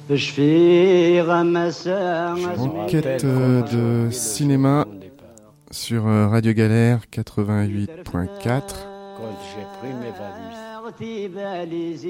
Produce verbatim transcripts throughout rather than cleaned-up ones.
Enquête de cinéma sur Radio Galère quatre-vingt-huit point quatre. Quand j'ai pris mes valises.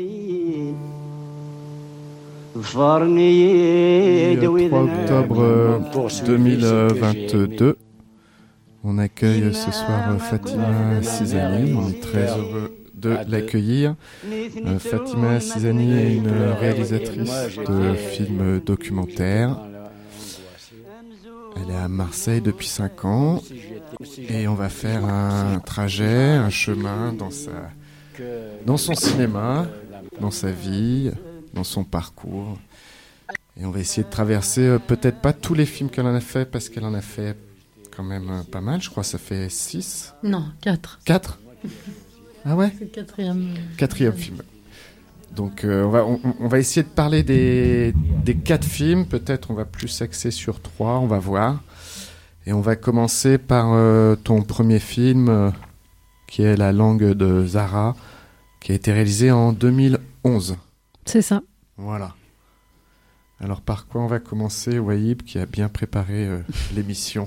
Le trois octobre deux mille vingt-deux, on accueille ce soir Fatima Sizani. On est très heureux de l'accueillir. Euh, Fatima Sizani est une réalisatrice de films documentaires. Elle est à Marseille depuis cinq ans et on va faire un trajet, un chemin dans sa, dans son cinéma, dans sa vie, dans son parcours. Et on va essayer de traverser euh, peut-être pas tous les films qu'elle en a fait, parce qu'elle en a fait quand même euh, pas mal. Je crois que ça fait six. Non, quatre. Quatre. Ah ouais. C'est le quatrième. Quatrième film. Donc euh, on va on, on va essayer de parler des des quatre films. Peut-être on va plus s'axer sur trois. On va voir. Et on va commencer par euh, ton premier film, euh, qui est La langue de Zara, qui a été réalisé en deux mille onze. C'est ça. Voilà. Alors par quoi on va commencer, Wahib, qui a bien préparé euh, l'émission?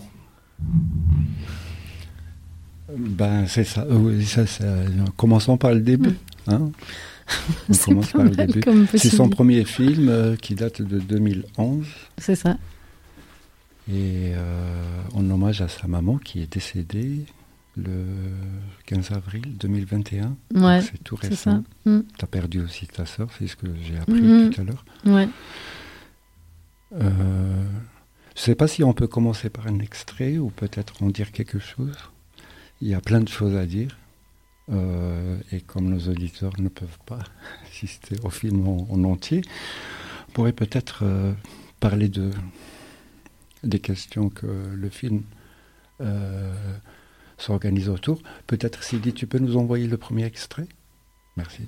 Ben c'est ça. Oui, ça, ça. Commençons par le début. Hein on commence par le début. C'est son premier film euh, qui date de deux mille onze. C'est ça. Et euh, en hommage à sa maman qui est décédée le quinze avril deux mille vingt et un. Ouais, c'est tout récent. C'est mm. Tu as perdu aussi ta sœur, c'est ce que j'ai appris mm-hmm. tout à l'heure. Ouais. Euh, je ne sais pas si on peut commencer par un extrait ou peut-être en dire quelque chose. Il y a plein de choses à dire. Euh, et comme nos auditeurs ne peuvent pas assister au film en, en entier, on pourrait peut-être euh, parler de, des questions que le film euh, s'organise autour. Peut-être, Sidi, tu peux nous envoyer le premier extrait ? Merci.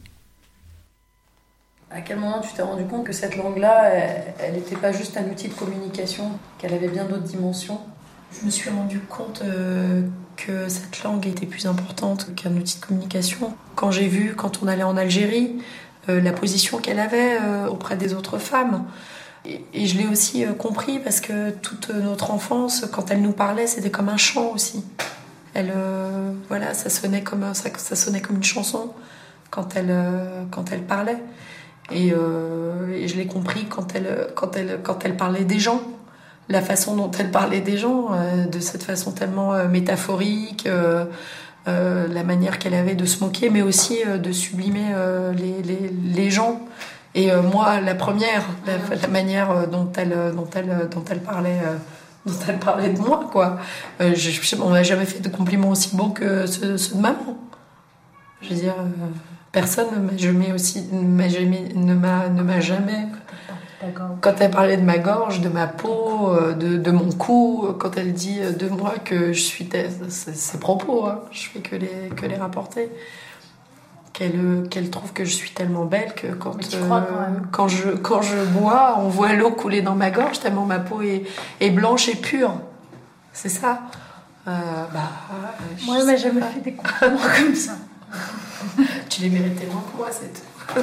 À quel moment tu t'es rendu compte que cette langue-là, elle n'était pas juste un outil de communication, qu'elle avait bien d'autres dimensions ? Je me suis rendu compte euh, que cette langue était plus importante qu'un outil de communication. Quand j'ai vu, quand on allait en Algérie, euh, la position qu'elle avait euh, auprès des autres femmes. Et, et je l'ai aussi euh, compris parce que toute notre enfance, quand elle nous parlait, c'était comme un chant aussi. Elle, euh, voilà, ça sonnait comme ça, ça sonnait comme une chanson quand elle, euh, quand elle parlait. Et, euh, et je l'ai compris quand elle, quand elle, quand elle parlait des gens. La façon dont elle parlait des gens, euh, de cette façon tellement euh, métaphorique, euh, euh, la manière qu'elle avait de se moquer, mais aussi euh, de sublimer euh, les, les, les gens. Et euh, moi, la première, la, la manière dont elle, dont elle, dont elle parlait, euh, dont elle parlait de moi, quoi. Euh, je, je, on m'a jamais fait de compliments aussi beaux que ceux, ceux de maman. Je veux dire, euh, personne ne m'a jamais aussi, ne m'a jamais, ne m'a, ne m'a jamais. Quand elle parlait de ma gorge, de ma peau, de, de mon cou, quand elle dit de moi que je suis... C'est ses propos, hein. Je fais que les, que les rapporter. Qu'elle, qu'elle trouve que je suis tellement belle que quand, euh, quand, quand, je, quand je bois, on voit l'eau couler dans ma gorge tellement ma peau est, est blanche et pure. C'est ça. Euh, bah, moi, elle m'a jamais fait des compliments comme ça. Tu les méritais moins que moi, c'est tout.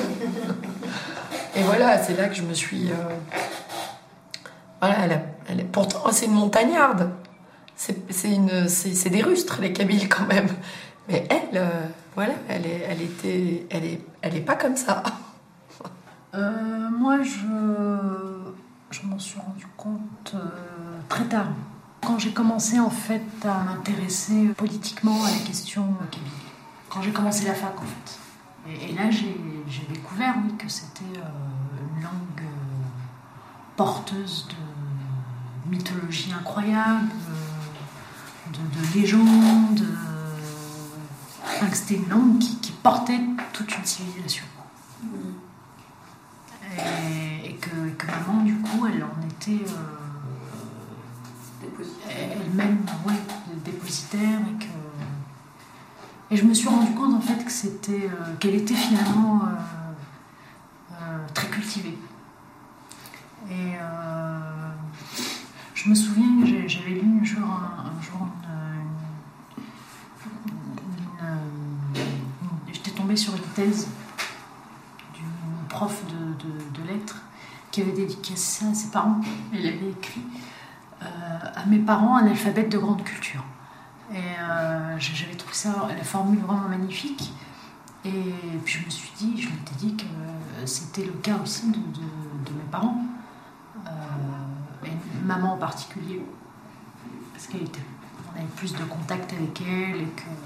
Et voilà, c'est là que je me suis... Euh... Voilà, elle a, elle est... pourtant, c'est une montagnarde. C'est, c'est, une, c'est, c'est des rustres, les Kabyles, quand même. Mais elle, euh, voilà, elle est, elle était... Elle est, elle est pas comme ça. Euh, moi, je... Je m'en suis rendu compte euh, très tard. Quand j'ai commencé, en fait, à m'intéresser politiquement à la question kabyle. Quand j'ai commencé la fac, en fait. Et, et là, j'ai, j'ai découvert, oui, que c'était euh, une langue euh, porteuse de mythologie incroyable, euh, de, de légendes, euh, enfin, que c'était une langue qui, qui portait toute une civilisation. Mmh. Et, et que, que maman, du coup, elle en était euh, elle-même, ouais, dépositaire, et que Et je me suis rendu compte en fait que c'était, euh, qu'elle était finalement euh, euh, très cultivée. Et euh, je me souviens que j'ai, j'avais lu un jour, un, un jour une, une, une, une, j'étais tombée sur une thèse d'une prof de, de, de lettres qui avait dédicacé ça à ses parents. Elle avait écrit euh, à mes parents un alphabet de grande culture. Et euh, j'avais trouvé ça, la formule vraiment magnifique. Et puis je me suis dit, je m'étais dit que c'était le cas aussi de, de, de mes parents. Euh, et maman en particulier. Parce qu'on avait plus de contact avec elle et que.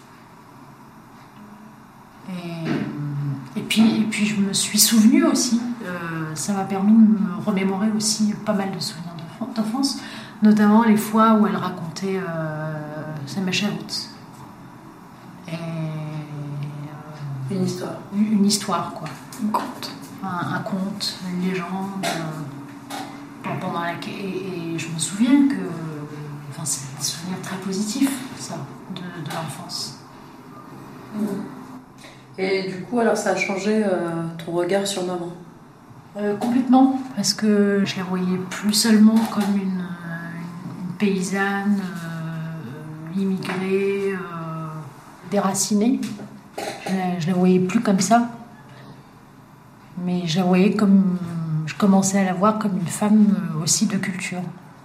Et, et, puis, et puis je me suis souvenue aussi, euh, ça m'a permis de me remémorer aussi pas mal de souvenirs d'enfance, notamment les fois où elle racontait euh, sa Macharoute. Et euh, une histoire. Une, une histoire, quoi. Un conte. Un, un conte, une légende. Euh, pendant laquelle, et, et je me souviens que. Enfin, c'est des souvenirs très positifs, ça, de, de l'enfance. Mmh. Et du coup, alors ça a changé euh, ton regard sur maman? euh, Complètement, parce que je la voyais plus seulement comme une, une paysanne euh, immigrée, euh, déracinée. Je la, je la voyais plus comme ça, mais je la voyais comme, je commençais à la voir comme une femme aussi de culture.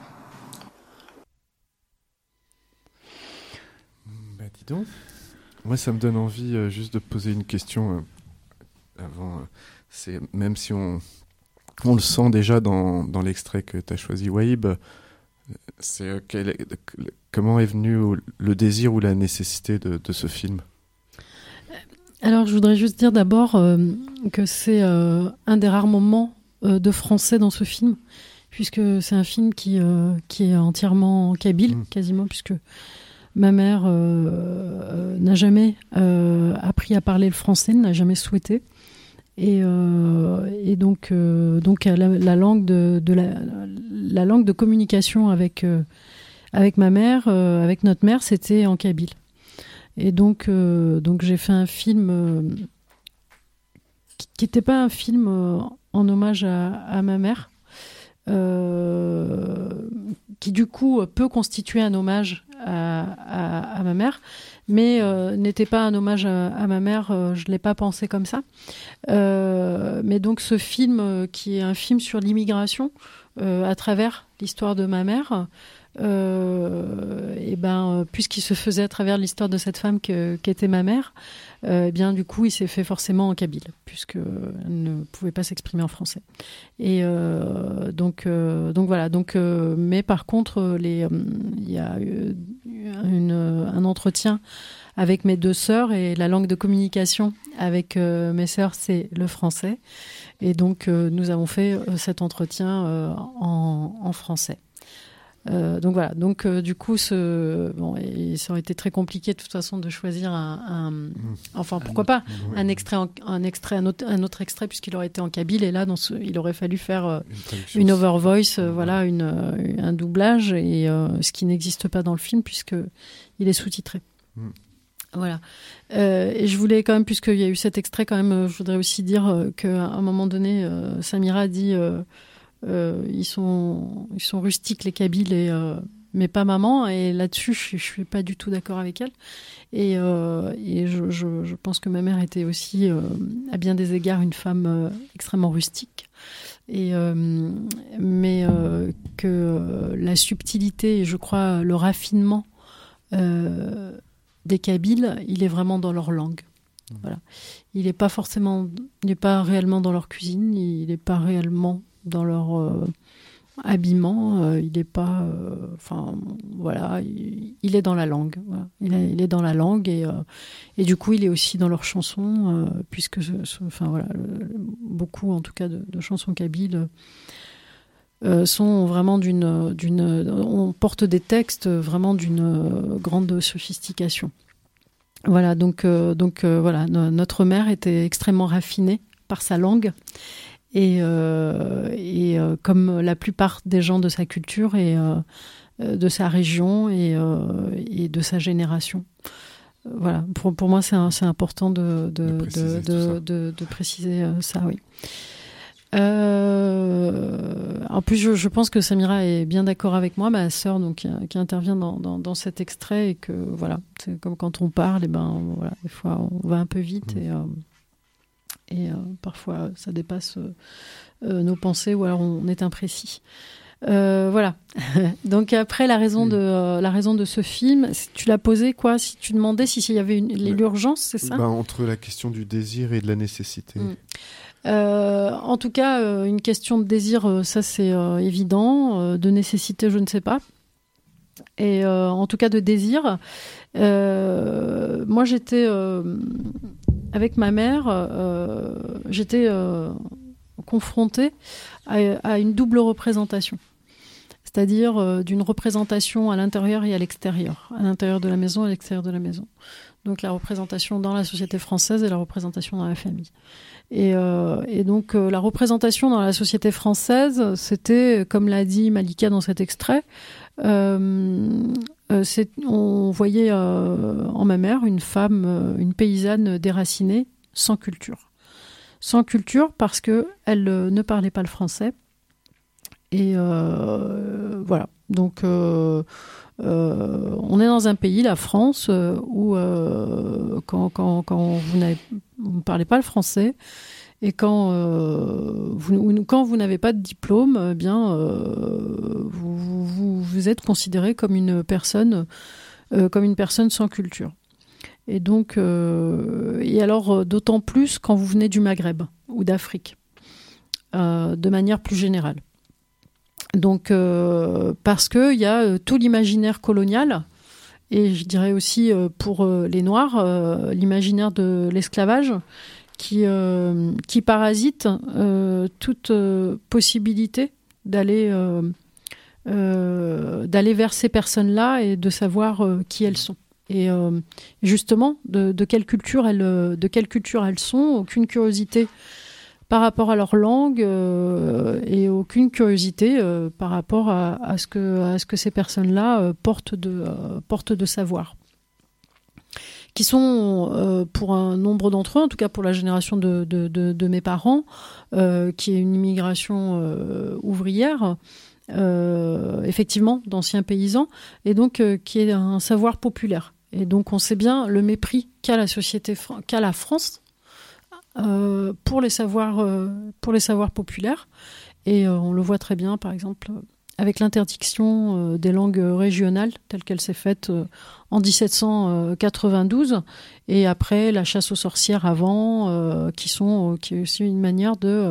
Bah dis donc. Moi, ça me donne envie euh, juste de poser une question euh, avant. Euh, c'est même si on on le sent déjà dans dans l'extrait que tu as choisi, Wahib. Euh, c'est euh, quel, euh, comment est venu euh, le désir ou la nécessité de, de ce film? Alors, je voudrais juste dire d'abord euh, que c'est euh, un des rares moments euh, de français dans ce film, puisque c'est un film qui euh, qui est entièrement kabyle, mmh. quasiment, puisque ma mère euh, euh, n'a jamais euh, appris à parler le français, n'a jamais souhaité. Et, euh, et donc, euh, donc la, la, langue de, de la, la langue de communication avec, euh, avec ma mère, euh, avec notre mère, c'était en kabyle. Et donc, euh, donc j'ai fait un film euh, qui n'était pas un film euh, en hommage à, à ma mère, Euh, qui du coup peut constituer un hommage à, à, à ma mère, mais euh, n'était pas un hommage à, à ma mère, euh, je ne l'ai pas pensé comme ça. Euh, mais donc ce film, euh, qui est un film sur l'immigration, euh, à travers l'histoire de ma mère, euh, et ben, puisqu'il se faisait à travers l'histoire de cette femme que, qu'était ma mère, euh, et bien du coup il s'est fait forcément en kabyle, puisqu'elle ne pouvait pas s'exprimer en français. Et euh, donc, euh, donc voilà. Donc, euh, mais par contre, il euh, y a eu une, un entretien avec mes deux sœurs, et la langue de communication avec euh, mes sœurs, c'est le français. Et donc, euh, nous avons fait euh, cet entretien euh, en, en français. Euh, donc voilà, donc euh, du coup, ce, bon, et ça aurait été très compliqué de toute façon de choisir un, un mmh. enfin pourquoi pas, mmh. un extrait, en, un extrait, un autre, un autre extrait puisqu'il aurait été en kabyle, et là, dans ce, il aurait fallu faire euh, une, une over voice, euh, mmh. voilà, une, euh, un doublage, et euh, ce qui n'existe pas dans le film puisque il est sous-titré. Mmh. Voilà. Euh, et je voulais quand même, puisqu'il y a eu cet extrait, quand même, euh, je voudrais aussi dire euh, qu'à un moment donné, euh, Samira a dit. Euh, Euh, ils sont ils sont rustiques les Kabyles, et euh, mais pas maman, et là-dessus je, je suis pas du tout d'accord avec elle, et euh, et je, je je pense que ma mère était aussi euh, à bien des égards une femme euh, extrêmement rustique, et euh, mais euh, que euh, la subtilité et je crois le raffinement euh, des Kabyles, il est vraiment dans leur langue. Voilà, il n'est pas forcément, il n'est pas réellement dans leur cuisine, il n'est pas réellement dans leur euh, habillement, euh, il n'est pas, enfin euh, voilà, il, il est dans la langue, voilà. il, est, il est dans la langue, et, euh, et du coup il est aussi dans leurs chansons, euh, puisque, enfin voilà, le, beaucoup en tout cas de, de chansons kabyles euh, sont vraiment d'une, d'une, on porte des textes vraiment d'une grande sophistication. Voilà, donc, euh, donc euh, voilà, no- notre mère était extrêmement raffinée par sa langue, et, euh, et euh, comme la plupart des gens de sa culture et euh, de sa région et, euh, et de sa génération. Voilà, pour, pour moi c'est, un, c'est important de, de, de, préciser, de, de, de préciser ça, oui. Euh, en plus, je, je pense que Samira est bien d'accord avec moi, ma sœur, donc qui, qui intervient dans, dans, dans cet extrait, et que voilà, c'est comme quand on parle, et ben voilà, des fois on va un peu vite, mmh. et, euh, Et euh, parfois, ça dépasse euh, euh, nos pensées ou alors on est imprécis. Euh, voilà. Donc après, la raison, de, euh, la raison de ce film, tu l'as posé quoi? Si tu demandais s'il si y avait une, l'urgence, c'est ça? Bah, entre la question du désir et de la nécessité. Mmh. Euh, en tout cas, euh, une question de désir, euh, ça c'est euh, évident. Euh, de nécessité, je ne sais pas. Et euh, en tout cas de désir. Euh, moi, j'étais euh, avec ma mère, euh, j'étais euh, confrontée à, à une double représentation. C'est-à-dire euh, d'une représentation à l'intérieur et à l'extérieur, à l'intérieur de la maison et à l'extérieur de la maison. Donc la représentation dans la société française et la représentation dans la famille. Et, euh, et donc euh, la représentation dans la société française, c'était, comme l'a dit Malika dans cet extrait, euh, euh, c'est, on voyait euh, en ma mère une femme, euh, une paysanne déracinée, sans culture. Sans culture parce qu'elle euh, ne parlait pas le français. Et euh, voilà, donc euh, euh, on est dans un pays, la France, euh, où euh, quand, quand, quand vous, n'avez, vous ne parlez pas le français et quand, euh, vous, quand vous n'avez pas de diplôme, eh bien, euh, vous, vous, vous êtes considéré comme une personne, euh, comme une personne sans culture. Et donc, euh, et alors d'autant plus quand vous venez du Maghreb ou d'Afrique, euh, de manière plus générale. Donc, euh, parce qu'il y a euh, tout l'imaginaire colonial, et je dirais aussi euh, pour euh, les Noirs, euh, l'imaginaire de l'esclavage, qui, euh, qui parasite euh, toute euh, possibilité d'aller, euh, euh, d'aller vers ces personnes-là et de savoir euh, qui elles sont. Et euh, justement, de, de, quelle culture elles, de quelle culture elles sont, aucune curiosité par rapport à leur langue euh, et aucune curiosité euh, par rapport à, à, ce que, à ce que ces personnes-là euh, portent, de, euh, portent de savoir. Qui sont, euh, pour un nombre d'entre eux, en tout cas pour la génération de, de, de, de mes parents, euh, qui est une immigration euh, ouvrière, euh, effectivement, d'anciens paysans, et donc euh, qui est un savoir populaire. Et donc on sait bien le mépris qu'a la société, qu'a la France, Euh, pour les savoirs euh, pour les savoirs populaires, et euh, on le voit très bien par exemple avec l'interdiction euh, des langues régionales telle qu'elle s'est faite euh, en dix-sept cent quatre-vingt-douze, et après la chasse aux sorcières avant, euh, qui sont euh, qui est aussi une manière de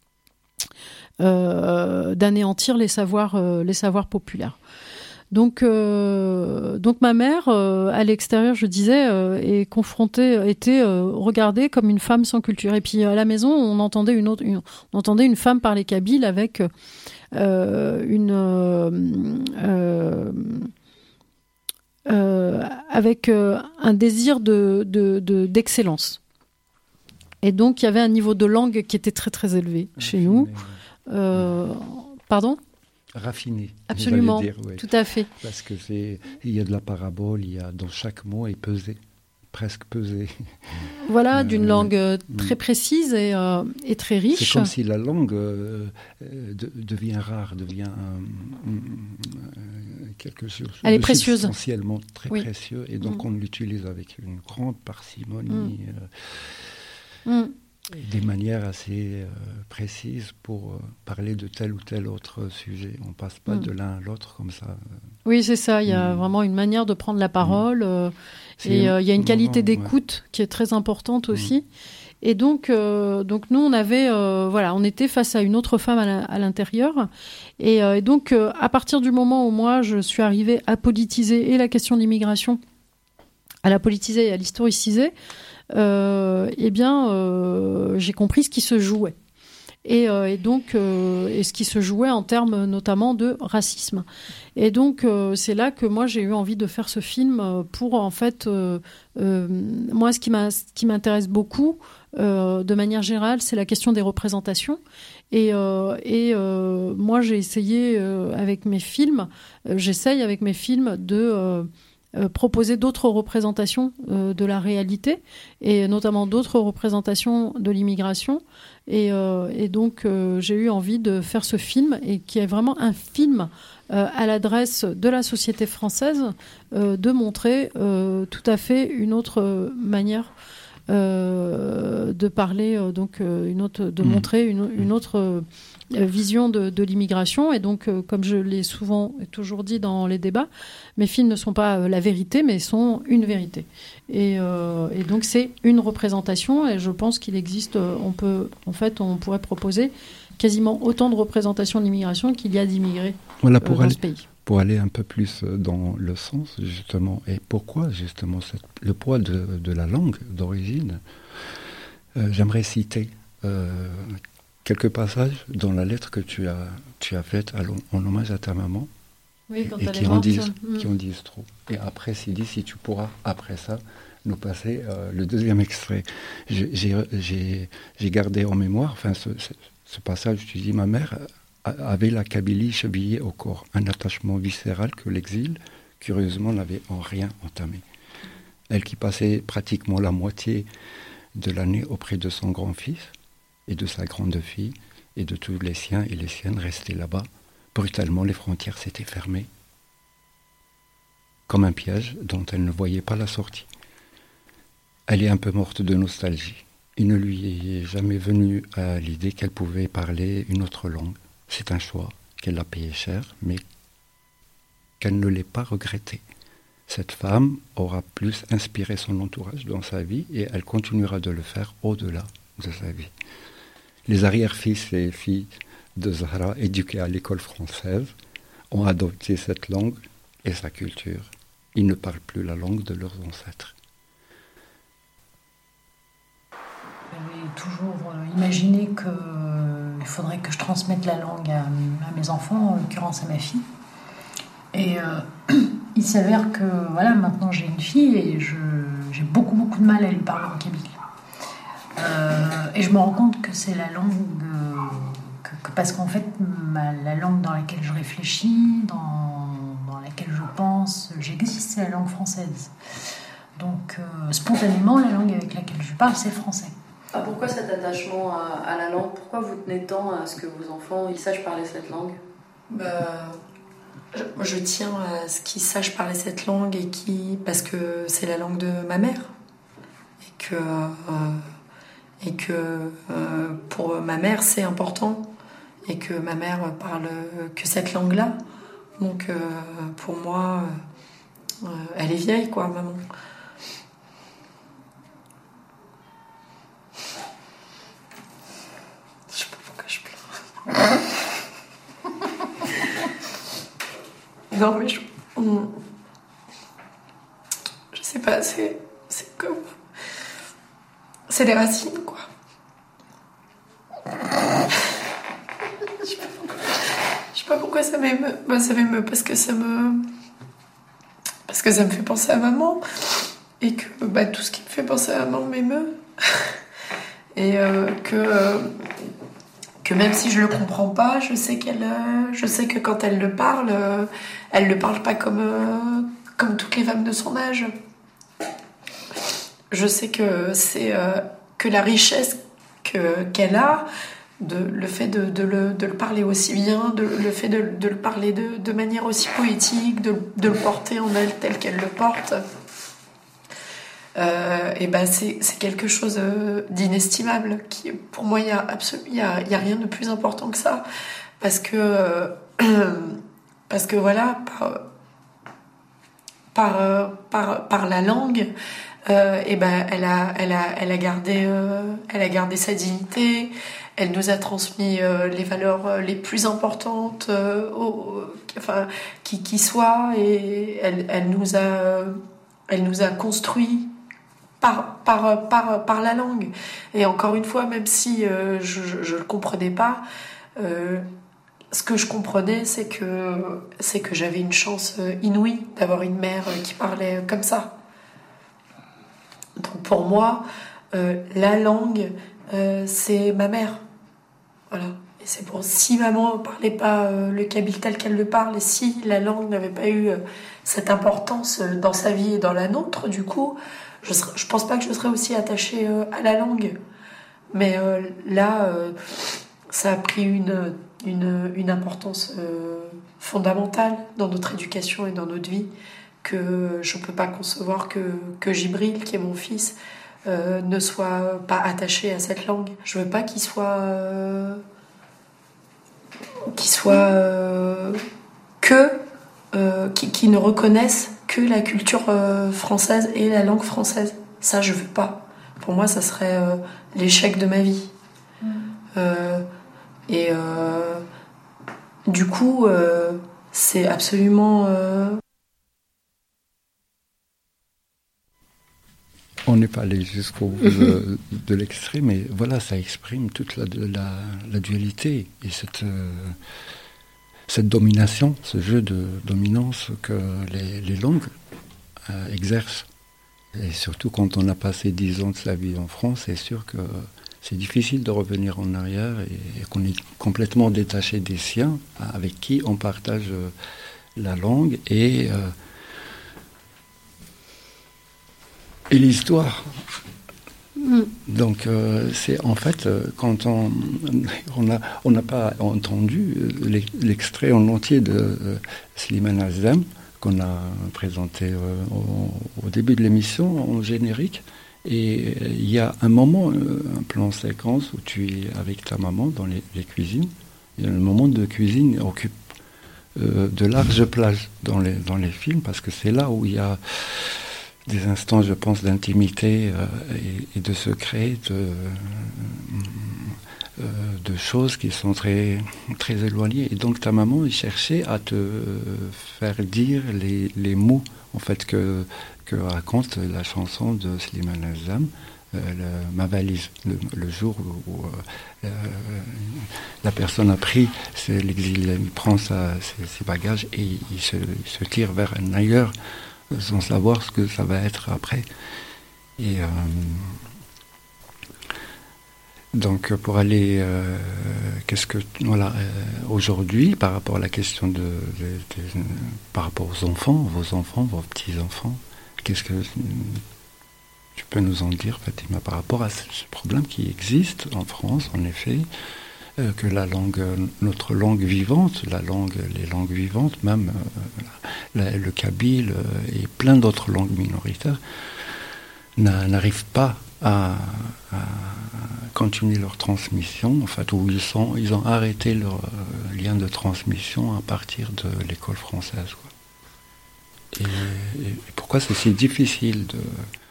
euh, d'anéantir les savoirs euh, les savoirs populaires. Donc, euh, donc ma mère, euh, à l'extérieur, je disais, euh, est confrontée, était euh, regardée comme une femme sans culture. Et puis à la maison, on entendait une autre, une, on entendait une femme parler kabyle avec euh, une, euh, euh, avec euh, un désir de, de, de d'excellence. Et donc il y avait un niveau de langue qui était très très élevé Raffiné, chez nous. Euh, pardon. Raffiné. Absolument, dire, ouais. Tout à fait. Parce que c'est, il y a de la parabole, il y a dans chaque mot est pesé, presque pesé. Voilà, euh, d'une langue euh, très précise et, euh, et très riche. C'est comme si la langue euh, de, devient rare, devient euh, quelque chose. Elle est précieuse. Essentiellement très oui. précieux, et donc mmh. on l'utilise avec une grande parcimonie. Mmh. Euh, mmh. Des manières assez euh, précises pour euh, parler de tel ou tel autre sujet. On ne passe pas mmh. de l'un à l'autre comme ça. Oui, c'est ça. Il y a mmh. vraiment une manière de prendre la parole. Euh, et euh, il y a une qualité moment, d'écoute ouais. qui est très importante aussi. Mmh. Et donc, euh, donc nous, on avait, euh, voilà, on était face à une autre femme à, la, à l'intérieur. Et, euh, et donc, euh, à partir du moment où moi, je suis arrivée à politiser et la question de l'immigration, à la politiser et à l'historiciser, Euh, eh bien, euh, j'ai compris ce qui se jouait. Et, euh, et donc, euh, et ce qui se jouait en termes notamment de racisme. Et donc, euh, c'est là que moi, j'ai eu envie de faire ce film pour, en fait, euh, euh, moi, ce qui, m'a, ce qui m'intéresse beaucoup, euh, de manière générale, c'est la question des représentations. Et, euh, et euh, moi, j'ai essayé euh, avec mes films, euh, j'essaye avec mes films de... Euh, Euh, proposer d'autres représentations euh, de la réalité, et notamment d'autres représentations de l'immigration. Et, euh, et donc, euh, j'ai eu envie de faire ce film, et qui est vraiment un film euh, à l'adresse de la société française, euh, de montrer euh, tout à fait une autre manière euh, de parler, euh, donc euh, une autre, de mmh. montrer une, une autre euh, vision de, de l'immigration. Et donc, euh, comme je l'ai souvent et toujours dit dans les débats, mes films ne sont pas euh, la vérité, mais sont une vérité. Et, euh, et donc, c'est une représentation. Et je pense qu'il existe, euh, on peut, en fait, on pourrait proposer quasiment autant de représentations de l'immigration qu'il y a d'immigrés voilà, pour euh, dans aller, ce pays. Pour aller un peu plus dans le sens, justement, et pourquoi, justement, cette, le poids de, de la langue d'origine, euh, j'aimerais citer euh, quelques passages dans la lettre que tu as, tu as faite à, en hommage à ta maman, oui, quand et, et qui, en disent, mmh. qui en disent trop. Et après, Sidi, si tu pourras, après ça, nous passer euh, le deuxième extrait. J'ai, j'ai, j'ai gardé en mémoire, enfin, ce, ce, ce passage, tu dis, ma mère avait la Kabylie chevillée au corps, un attachement viscéral que l'exil, curieusement, n'avait en rien entamé. Elle qui passait pratiquement la moitié de l'année auprès de son grand-fils et de sa grande-fille et de tous les siens et les siennes restés là-bas, brutalement les frontières s'étaient fermées, comme un piège dont elle ne voyait pas la sortie. Elle est un peu morte de nostalgie. Il ne lui est jamais venu à l'idée qu'elle pouvait parler une autre langue. C'est un choix qu'elle a payé cher, mais qu'elle ne l'ait pas regretté. Cette femme aura plus inspiré son entourage dans sa vie et elle continuera de le faire au-delà de sa vie. Les arrière-fils et filles de Zahra, éduqués à l'école française, ont adopté cette langue et sa culture. Ils ne parlent plus la langue de leurs ancêtres. J'avais toujours imaginé qu'il faudrait que je transmette la langue à, à mes enfants, en l'occurrence à ma fille. Et euh, il s'avère que voilà, maintenant j'ai une fille et je, j'ai beaucoup beaucoup de mal à lui parler en kabyle. Euh, et je me rends compte que c'est la langue, euh, que, que parce qu'en fait ma, la langue dans laquelle je réfléchis, dans, dans laquelle je pense, j'existe, c'est la langue française. Donc euh, spontanément, la langue avec laquelle je parle, c'est le français. Ah, pourquoi cet attachement à, à la langue? Pourquoi vous tenez tant à ce que vos enfants ils sachent parler cette langue? Bah, je, je tiens à ce qu'ils sachent parler cette langue et qui, parce que c'est la langue de ma mère et que euh, et que euh, pour ma mère c'est important et que ma mère parle que cette langue-là. Donc euh, pour moi, euh, elle est vieille quoi, maman. Non mais je, je sais pas, c'est, c'est comme, c'est les racines quoi. Je sais pas pourquoi, je sais pas pourquoi ça m'émeut, bah, ça m'émeut parce que ça me, parce que ça me fait penser à maman et que bah, tout ce qui me fait penser à maman m'émeut et euh, que euh, que même si je le comprends pas, je sais qu'elle, euh, je sais que quand elle le parle, euh, elle le parle pas comme euh, comme toutes les femmes de son âge. Je sais que c'est euh, que la richesse que qu'elle a, de le fait de, de, le, de le parler aussi bien, de, le fait de, de le parler de, de manière aussi poétique, de, de le porter en elle tel qu'elle le porte. Euh, et ben c'est, c'est quelque chose d'inestimable qui, pour moi il y a absolument il y a, y a rien de plus important que ça parce que euh, parce que voilà par par par, par la langue euh, et ben elle a elle a elle a gardé euh, elle a gardé sa dignité, elle nous a transmis euh, les valeurs les plus importantes euh, au, enfin qui qui soient et elle elle nous a elle nous a construit Par, par, par, par la langue. Et encore une fois, même si euh, je ne le comprenais pas, euh, ce que je comprenais, c'est que, c'est que j'avais une chance inouïe d'avoir une mère qui parlait comme ça. Donc pour moi, euh, la langue, euh, c'est ma mère. Voilà. Et c'est pour si maman ne parlait pas euh, le kabyle tel qu'elle le parle, et si la langue n'avait pas eu euh, cette importance dans sa vie et dans la nôtre, du coup, Je ne je pense pas que je serais aussi attachée euh, à la langue. Mais euh, là, euh, ça a pris une, une, une importance euh, fondamentale dans notre éducation et dans notre vie que je ne peux pas concevoir que, que Jibril, qui est mon fils, euh, ne soit pas attaché à cette langue. Je veux pas qu'il soit euh, qu'il soit euh, que euh, qui, qui ne reconnaissent que la culture euh, française et la langue française. Ça, je veux pas. Pour moi, ça serait euh, l'échec de ma vie. Mmh. Euh, et euh, du coup, euh, c'est absolument... Euh... On n'est pas allé jusqu'au bout de, de l'extrait, mais voilà, ça exprime toute la, la, la dualité et cette, euh, cette domination, ce jeu de dominance que les, les langues euh, exercent. Et surtout quand on a passé dix ans de sa vie en France, c'est sûr que c'est difficile de revenir en arrière et, et qu'on est complètement détaché des siens, avec qui on partage euh, la langue et, euh, et l'histoire. Mm. Donc euh, c'est en fait, euh, quand on on n'a on n'a pas entendu l'extrait en entier de euh, Slimane Azem, qu'on a présenté euh, au, au début de l'émission, en générique. Et il y a un moment, un plan séquence où tu es avec ta maman dans les, les cuisines. Et le moment de cuisine occupe euh, de larges plages dans les, dans les films, parce que c'est là où il y a des instants, je pense, d'intimité euh, et, et de secret, de, euh, de choses qui sont très, très éloignées. Et donc ta maman cherchait à te faire dire les, les mots en fait, que, que raconte la chanson de Slimane Azem, euh, le, ma valise, le, le jour où, où euh, la personne a pris l'exil, il prend sa, ses, ses bagages et il se, il se tire vers un ailleurs sans savoir ce que ça va être après. Et euh, donc pour aller, euh, qu'est-ce que voilà, euh, aujourd'hui par rapport à la question de, de, de, par rapport aux enfants, vos enfants, vos petits enfants, qu'est-ce que tu peux nous en dire, Fatima, par rapport à ce problème qui existe en France, en effet, euh, que la langue, notre langue vivante, la langue, les langues vivantes, même euh, la, le kabyle euh, et plein d'autres langues minoritaires n'arrivent pas à, à continuer leur transmission, en fait, où ils, sont, ils ont arrêté leur euh, lien de transmission à partir de l'école française, quoi. Et, et pourquoi c'est si difficile de...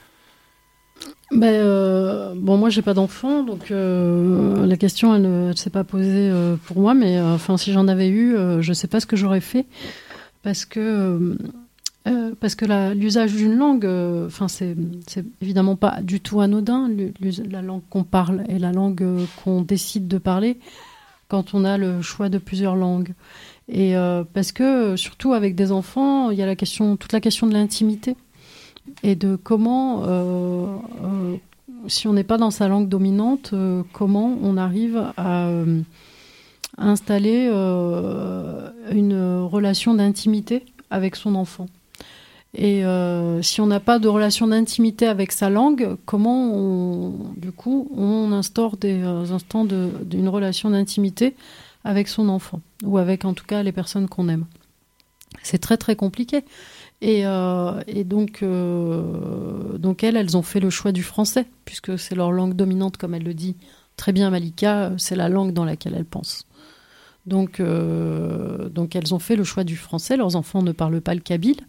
Ben, euh, bon, moi, j'ai pas d'enfant, donc euh, la question, elle ne s'est pas posée euh, pour moi, mais euh, enfin, si j'en avais eu, euh, je sais pas ce que j'aurais fait, parce que... Euh, Euh, parce que la, l'usage d'une langue, enfin, euh, c'est, c'est évidemment pas du tout anodin. La langue qu'on parle et la langue euh, qu'on décide de parler quand on a le choix de plusieurs langues. Et euh, parce que surtout avec des enfants, il y a la question, toute la question de l'intimité et de comment, euh, euh, si on n'est pas dans sa langue dominante, euh, comment on arrive à, euh, à installer euh, une relation d'intimité avec son enfant. Et euh, si on n'a pas de relation d'intimité avec sa langue, comment on, du coup, on instaure des euh, instants de, d'une relation d'intimité avec son enfant, ou avec en tout cas les personnes qu'on aime. C'est très très compliqué. Et, euh, et donc, euh, donc elles, elles ont fait le choix du français, puisque c'est leur langue dominante, comme elle le dit très bien Malika, c'est la langue dans laquelle elles pensent. Donc, euh, donc elles ont fait le choix du français, leurs enfants ne parlent pas le kabyle.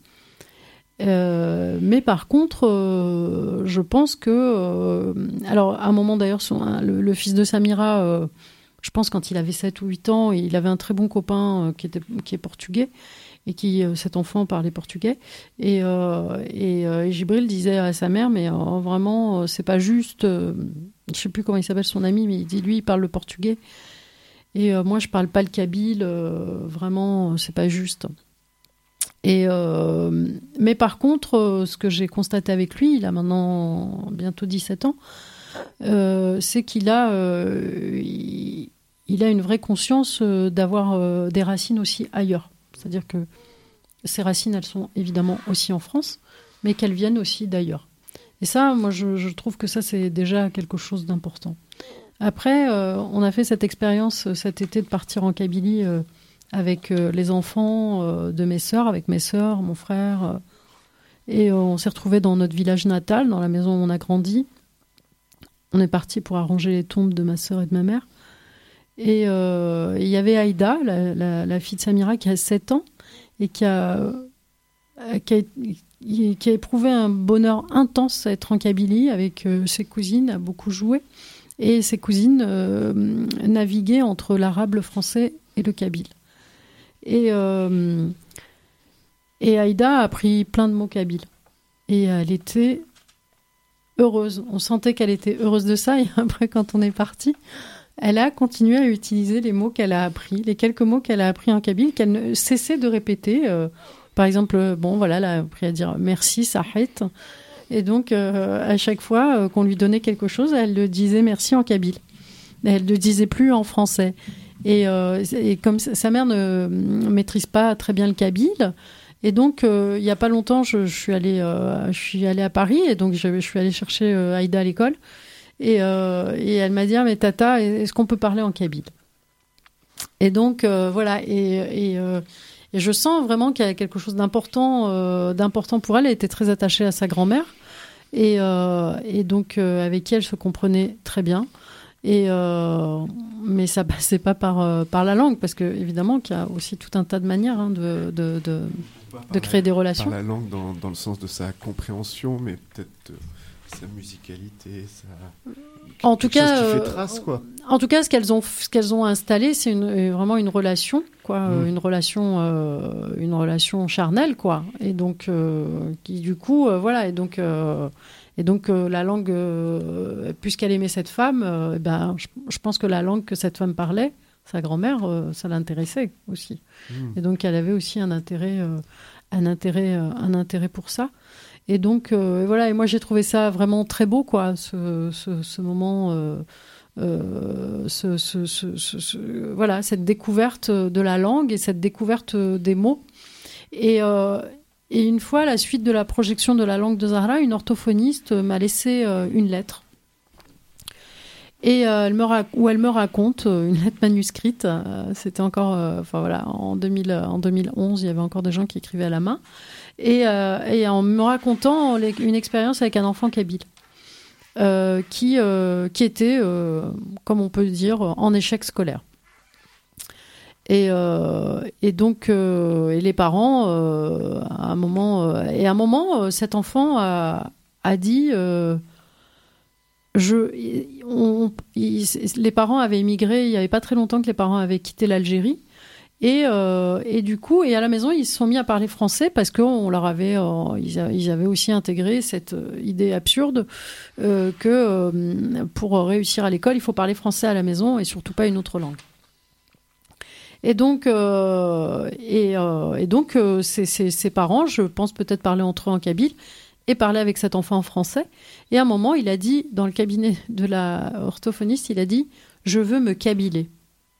Euh, mais par contre, euh, je pense que... Euh, alors, à un moment d'ailleurs, son, hein, le, le fils de Samira, euh, je pense quand il avait sept ou huit ans, il avait un très bon copain euh, qui, était, qui est portugais, et qui, euh, cet enfant parlait portugais. Et, euh, et, euh, et Jibril disait à sa mère, mais euh, vraiment, euh, c'est pas juste... Euh, je sais plus comment il s'appelle son ami, mais il dit, lui, il parle le portugais. Et euh, moi, je parle pas le kabyle. Euh, vraiment, c'est pas juste. Et euh, mais par contre, euh, ce que j'ai constaté avec lui, il a maintenant bientôt dix-sept ans, euh, c'est qu'il a, euh, il, il a une vraie conscience euh, d'avoir euh, des racines aussi ailleurs. C'est-à-dire que ces racines, elles sont évidemment aussi en France, mais qu'elles viennent aussi d'ailleurs. Et ça, moi, je, je trouve que ça, c'est déjà quelque chose d'important. Après, euh, on a fait cette expérience cet été de partir en Kabylie euh, avec euh, les enfants euh, de mes sœurs, avec mes sœurs, mon frère. Euh, et euh, on s'est retrouvés dans notre village natal, dans la maison où on a grandi. on est parti pour arranger les tombes de ma sœur et de ma mère. Et il euh, y avait Aïda, la, la, la fille de Samira, qui a sept ans et qui a, euh, qui a, qui a éprouvé un bonheur intense à être en Kabylie avec euh, ses cousines, a beaucoup joué. Et ses cousines euh, naviguaient entre l'arabe, le français et le kabyle. Et, euh, et Aïda a appris plein de mots kabyles. Et elle était heureuse. On sentait qu'elle était heureuse de ça. Et après, quand on est parti, elle a continué à utiliser les mots qu'elle a appris, les quelques mots qu'elle a appris en kabyle, qu'elle ne cessait de répéter. Euh, par exemple, bon, voilà, elle a appris à dire merci, Sahet. Et donc, euh, à chaque fois euh, qu'on lui donnait quelque chose, elle le disait merci en kabyle. Elle ne le disait plus en français. Et, euh, et comme sa mère ne maîtrise pas très bien le kabyle, et donc, euh, il n'y a pas longtemps, je, je, suis allée, euh, je suis allée à Paris, et donc je, je suis allée chercher euh, Aïda à l'école. Et, euh, et elle m'a dit, ah, mais Tata, est-ce qu'on peut parler en kabyle ? Et donc, euh, voilà. Et... et euh, Et je sens vraiment qu'il y a quelque chose d'important, euh, d'important pour elle. Elle était très attachée à sa grand-mère. Et, euh, et donc, euh, avec qui elle se comprenait très bien. Et, euh, mais ça passait pas par, euh, par la langue, parce qu'évidemment qu'il y a aussi tout un tas de manières hein, de, de, de, de créer la, des relations. Par la langue dans, dans le sens de sa compréhension, mais peut-être... Euh... sa musicalité, sa... en tout cas, chose qui euh, fait trace, quoi. En tout cas, ce qu'elles ont, ce qu'elles ont installé, c'est une, vraiment une relation, quoi, mmh. une relation, euh, une relation charnelle, quoi. Et donc, euh, qui du coup, euh, voilà, et donc, euh, et donc euh, la langue, euh, puisqu'elle aimait cette femme, euh, ben, je, je pense que la langue que cette femme parlait, sa grand-mère, euh, ça l'intéressait aussi. Mmh. Et donc, elle avait aussi un intérêt, euh, un intérêt, euh, un intérêt pour ça. Et donc, euh, voilà, et moi j'ai trouvé ça vraiment très beau, quoi, ce, ce, ce moment, euh, euh, ce, ce, ce, ce, ce, voilà, cette découverte de la langue et cette découverte des mots. Et, euh, et une fois, à la suite de la projection de la langue de Zahra, une orthophoniste m'a laissé euh, une lettre. Et euh, elle me ra- où elle me raconte euh, une lettre manuscrite. Euh, c'était encore, enfin euh, voilà, en, deux mille, en deux mille onze, il y avait encore des gens qui écrivaient à la main. Et, euh, et en me racontant les, une expérience avec un enfant kabyle euh, qui, euh, qui était, euh, comme on peut dire, en échec scolaire. Et, euh, et donc, euh, et les parents, euh, à un moment, euh, et à un moment, euh, cet enfant a, a dit, euh, je, on, il, les parents avaient immigré. Il n'y avait pas très longtemps que les parents avaient quitté l'Algérie. Et, euh, et du coup, et à la maison, ils se sont mis à parler français parce qu'on leur avait, euh, ils, a, ils avaient aussi intégré cette idée absurde euh, que euh, pour réussir à l'école, il faut parler français à la maison et surtout pas une autre langue. Et donc, euh, et, euh, et donc, euh, ces, ces, ces parents, je pense peut-être parler entre eux en kabyle et parler avec cet enfant en français. Et à un moment, il a dit, dans le cabinet de la orthophoniste, il a dit « Je veux me kabyler ».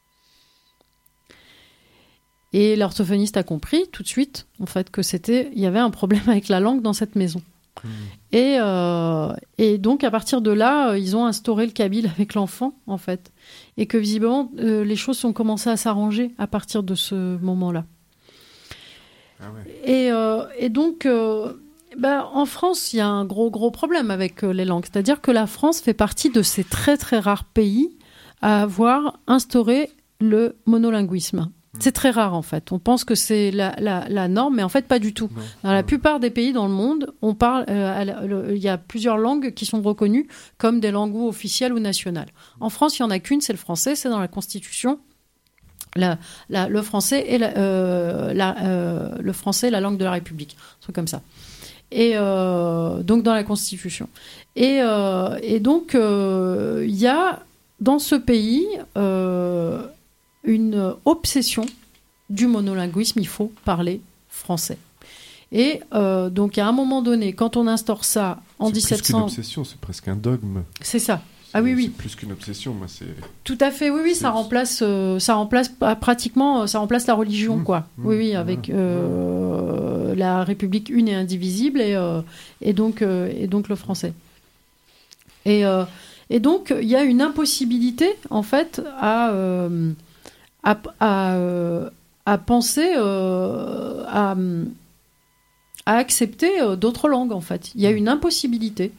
Et l'orthophoniste a compris tout de suite, en fait, que c'était, il y avait un problème avec la langue dans cette maison. Mmh. Et, euh, et donc, à partir de là, ils ont instauré le kabyle avec l'enfant, en fait. Et que, visiblement, euh, les choses ont commencé à s'arranger à partir de ce moment-là. Ah ouais. Et, euh, et donc, euh, ben, en France, il y a un gros, gros problème avec euh, les langues. C'est-à-dire que la France fait partie de ces très, très rares pays à avoir instauré le monolinguisme. C'est très rare, en fait. On pense que c'est la, la, la norme, mais en fait, pas du tout. Non, dans non. la plupart des pays dans le monde, on parle, euh, il y a plusieurs langues qui sont reconnues comme des langues officielles ou nationales. En France, il n'y en a qu'une, c'est le français, c'est dans la Constitution. La, la, le français est la, euh, la, euh, le français est la langue de la République, un truc comme ça. Et euh, donc, dans la Constitution. Et, euh, et donc, il euh, y a, dans ce pays... Euh, une obsession du monolinguisme, il faut parler français. Et euh, donc, à un moment donné, quand on instaure ça en c'est dix-sept cents... C'est plus qu'une obsession, c'est presque un dogme. C'est ça. C'est, ah oui, oui. C'est plus qu'une obsession, moi, c'est... Tout à fait, oui, oui, ça remplace, euh, ça remplace pratiquement, ça remplace la religion, mmh, quoi. Mmh, oui, oui, avec euh, mmh. la République une et indivisible, et, euh, et, donc, euh, et donc le français. Et, euh, et donc, il y a une impossibilité, en fait, à... Euh, À, à, euh, à penser, euh, à, à accepter euh, d'autres langues, en fait. Il y a une impossibilité.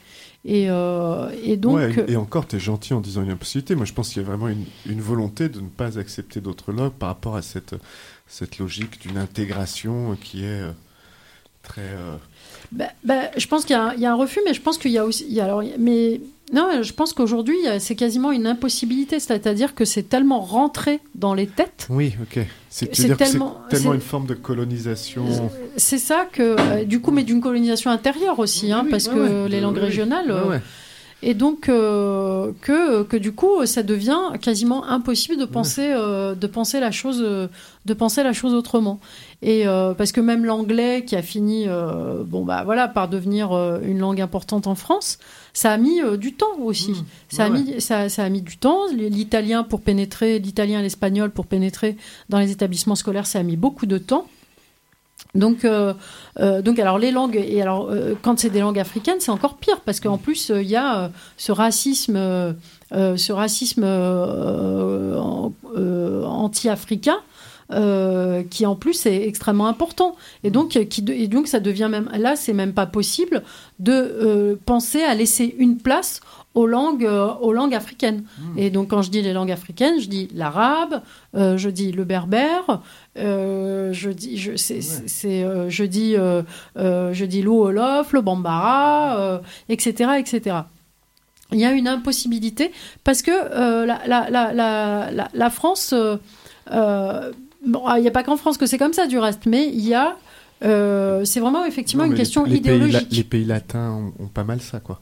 Et, euh, et donc... Ouais, et encore, tu es gentil en disant une impossibilité. Moi, je pense qu'il y a vraiment une, une volonté de ne pas accepter d'autres langues par rapport à cette, cette logique d'une intégration qui est euh, très... Euh... Bah, bah, je pense qu'il y a, il y a un refus, mais je pense qu'il y a aussi... Il y a, alors, mais non, je pense qu'aujourd'hui, c'est quasiment une impossibilité. C'est-à-dire que c'est tellement rentré dans les têtes. Oui, ok. C'est, c'est tellement, c'est tellement c'est, une forme de colonisation. C'est ça que... Euh, du coup, mais d'une colonisation intérieure aussi, hein, oui, parce ouais, que ouais, les langues oui, régionales... Ouais, ouais. Et donc, euh, que, que du coup, ça devient quasiment impossible de penser, ouais. euh, de penser, la, chose, de penser la chose autrement. Et euh, parce que même l'anglais, qui a fini euh, bon, bah, voilà, par devenir euh, une langue importante en France, ça a mis euh, du temps aussi. Mmh. Ça, ouais. a mis, ça, ça a mis du temps. L'italien, pour pénétrer, l'italien et l'espagnol, pour pénétrer dans les établissements scolaires, ça a mis beaucoup de temps. Donc, euh, euh, donc, alors les langues, et alors euh, quand c'est des langues africaines, c'est encore pire parce qu'en plus il euh, y a euh, ce racisme, euh, ce racisme euh, euh, anti-africain euh, qui en plus est extrêmement important. Et donc, qui, et donc ça devient même là, c'est même pas possible de euh, penser à laisser une place aux langues, euh, aux langues africaines. Mmh. Et donc, quand je dis les langues africaines, je dis l'arabe, euh, je dis le berbère, euh, je dis, je, c'est, ouais. c'est, c'est, euh, je dis, euh, euh, je dis l'Wolof, le Bambara, euh, et cetera, et cetera. Il y a une impossibilité parce que euh, la, la, la, la, la, la France, euh, euh, bon, il n'y a pas qu'en France que c'est comme ça du reste, mais il y a, euh, c'est vraiment effectivement non, une question les, les idéologique. Pays, la, les pays latins ont, ont pas mal ça, quoi.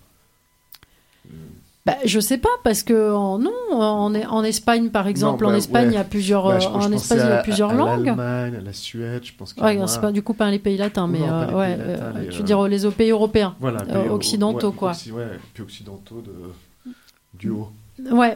Bah, je sais pas parce que en, non en, en Espagne par exemple non, bah, en Espagne ouais. il y a plusieurs bah, je, en je Espagne il y a plusieurs à, à langues. L'Allemagne, à la Suède, je pense qu'il ouais, y a c'est pas du coup pas les pays latins mais non, euh, ouais latins, euh, les, tu veux dire les pays européens voilà, euh, occidentaux ouais, quoi. Ouais, puis occidentaux de du haut. Ouais.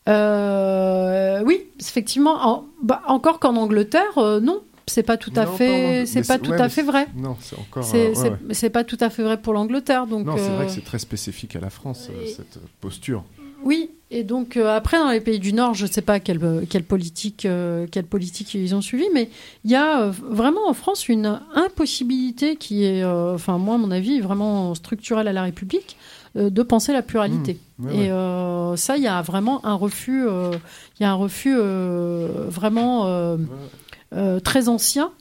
Euh, oui, effectivement en, bah, encore qu'en Angleterre euh, non. C'est pas tout à non, fait, c'est pas c'est, tout ouais, à fait vrai. Non, c'est encore. C'est, euh, ouais, c'est, ouais. c'est pas tout à fait vrai pour l'Angleterre, donc. Non, c'est euh... vrai que c'est très spécifique à la France et... cette posture. Oui, et donc euh, après dans les pays du Nord, je sais pas quelle quelle politique euh, quelle politique ils ont suivi, mais il y a euh, vraiment en France une impossibilité qui est, enfin euh, moi à mon avis vraiment structurelle à la République. De penser la pluralité. Mmh, ouais, et euh, ça, il y a vraiment un refus, il euh, y a un refus euh, vraiment euh, ouais. euh, très ancien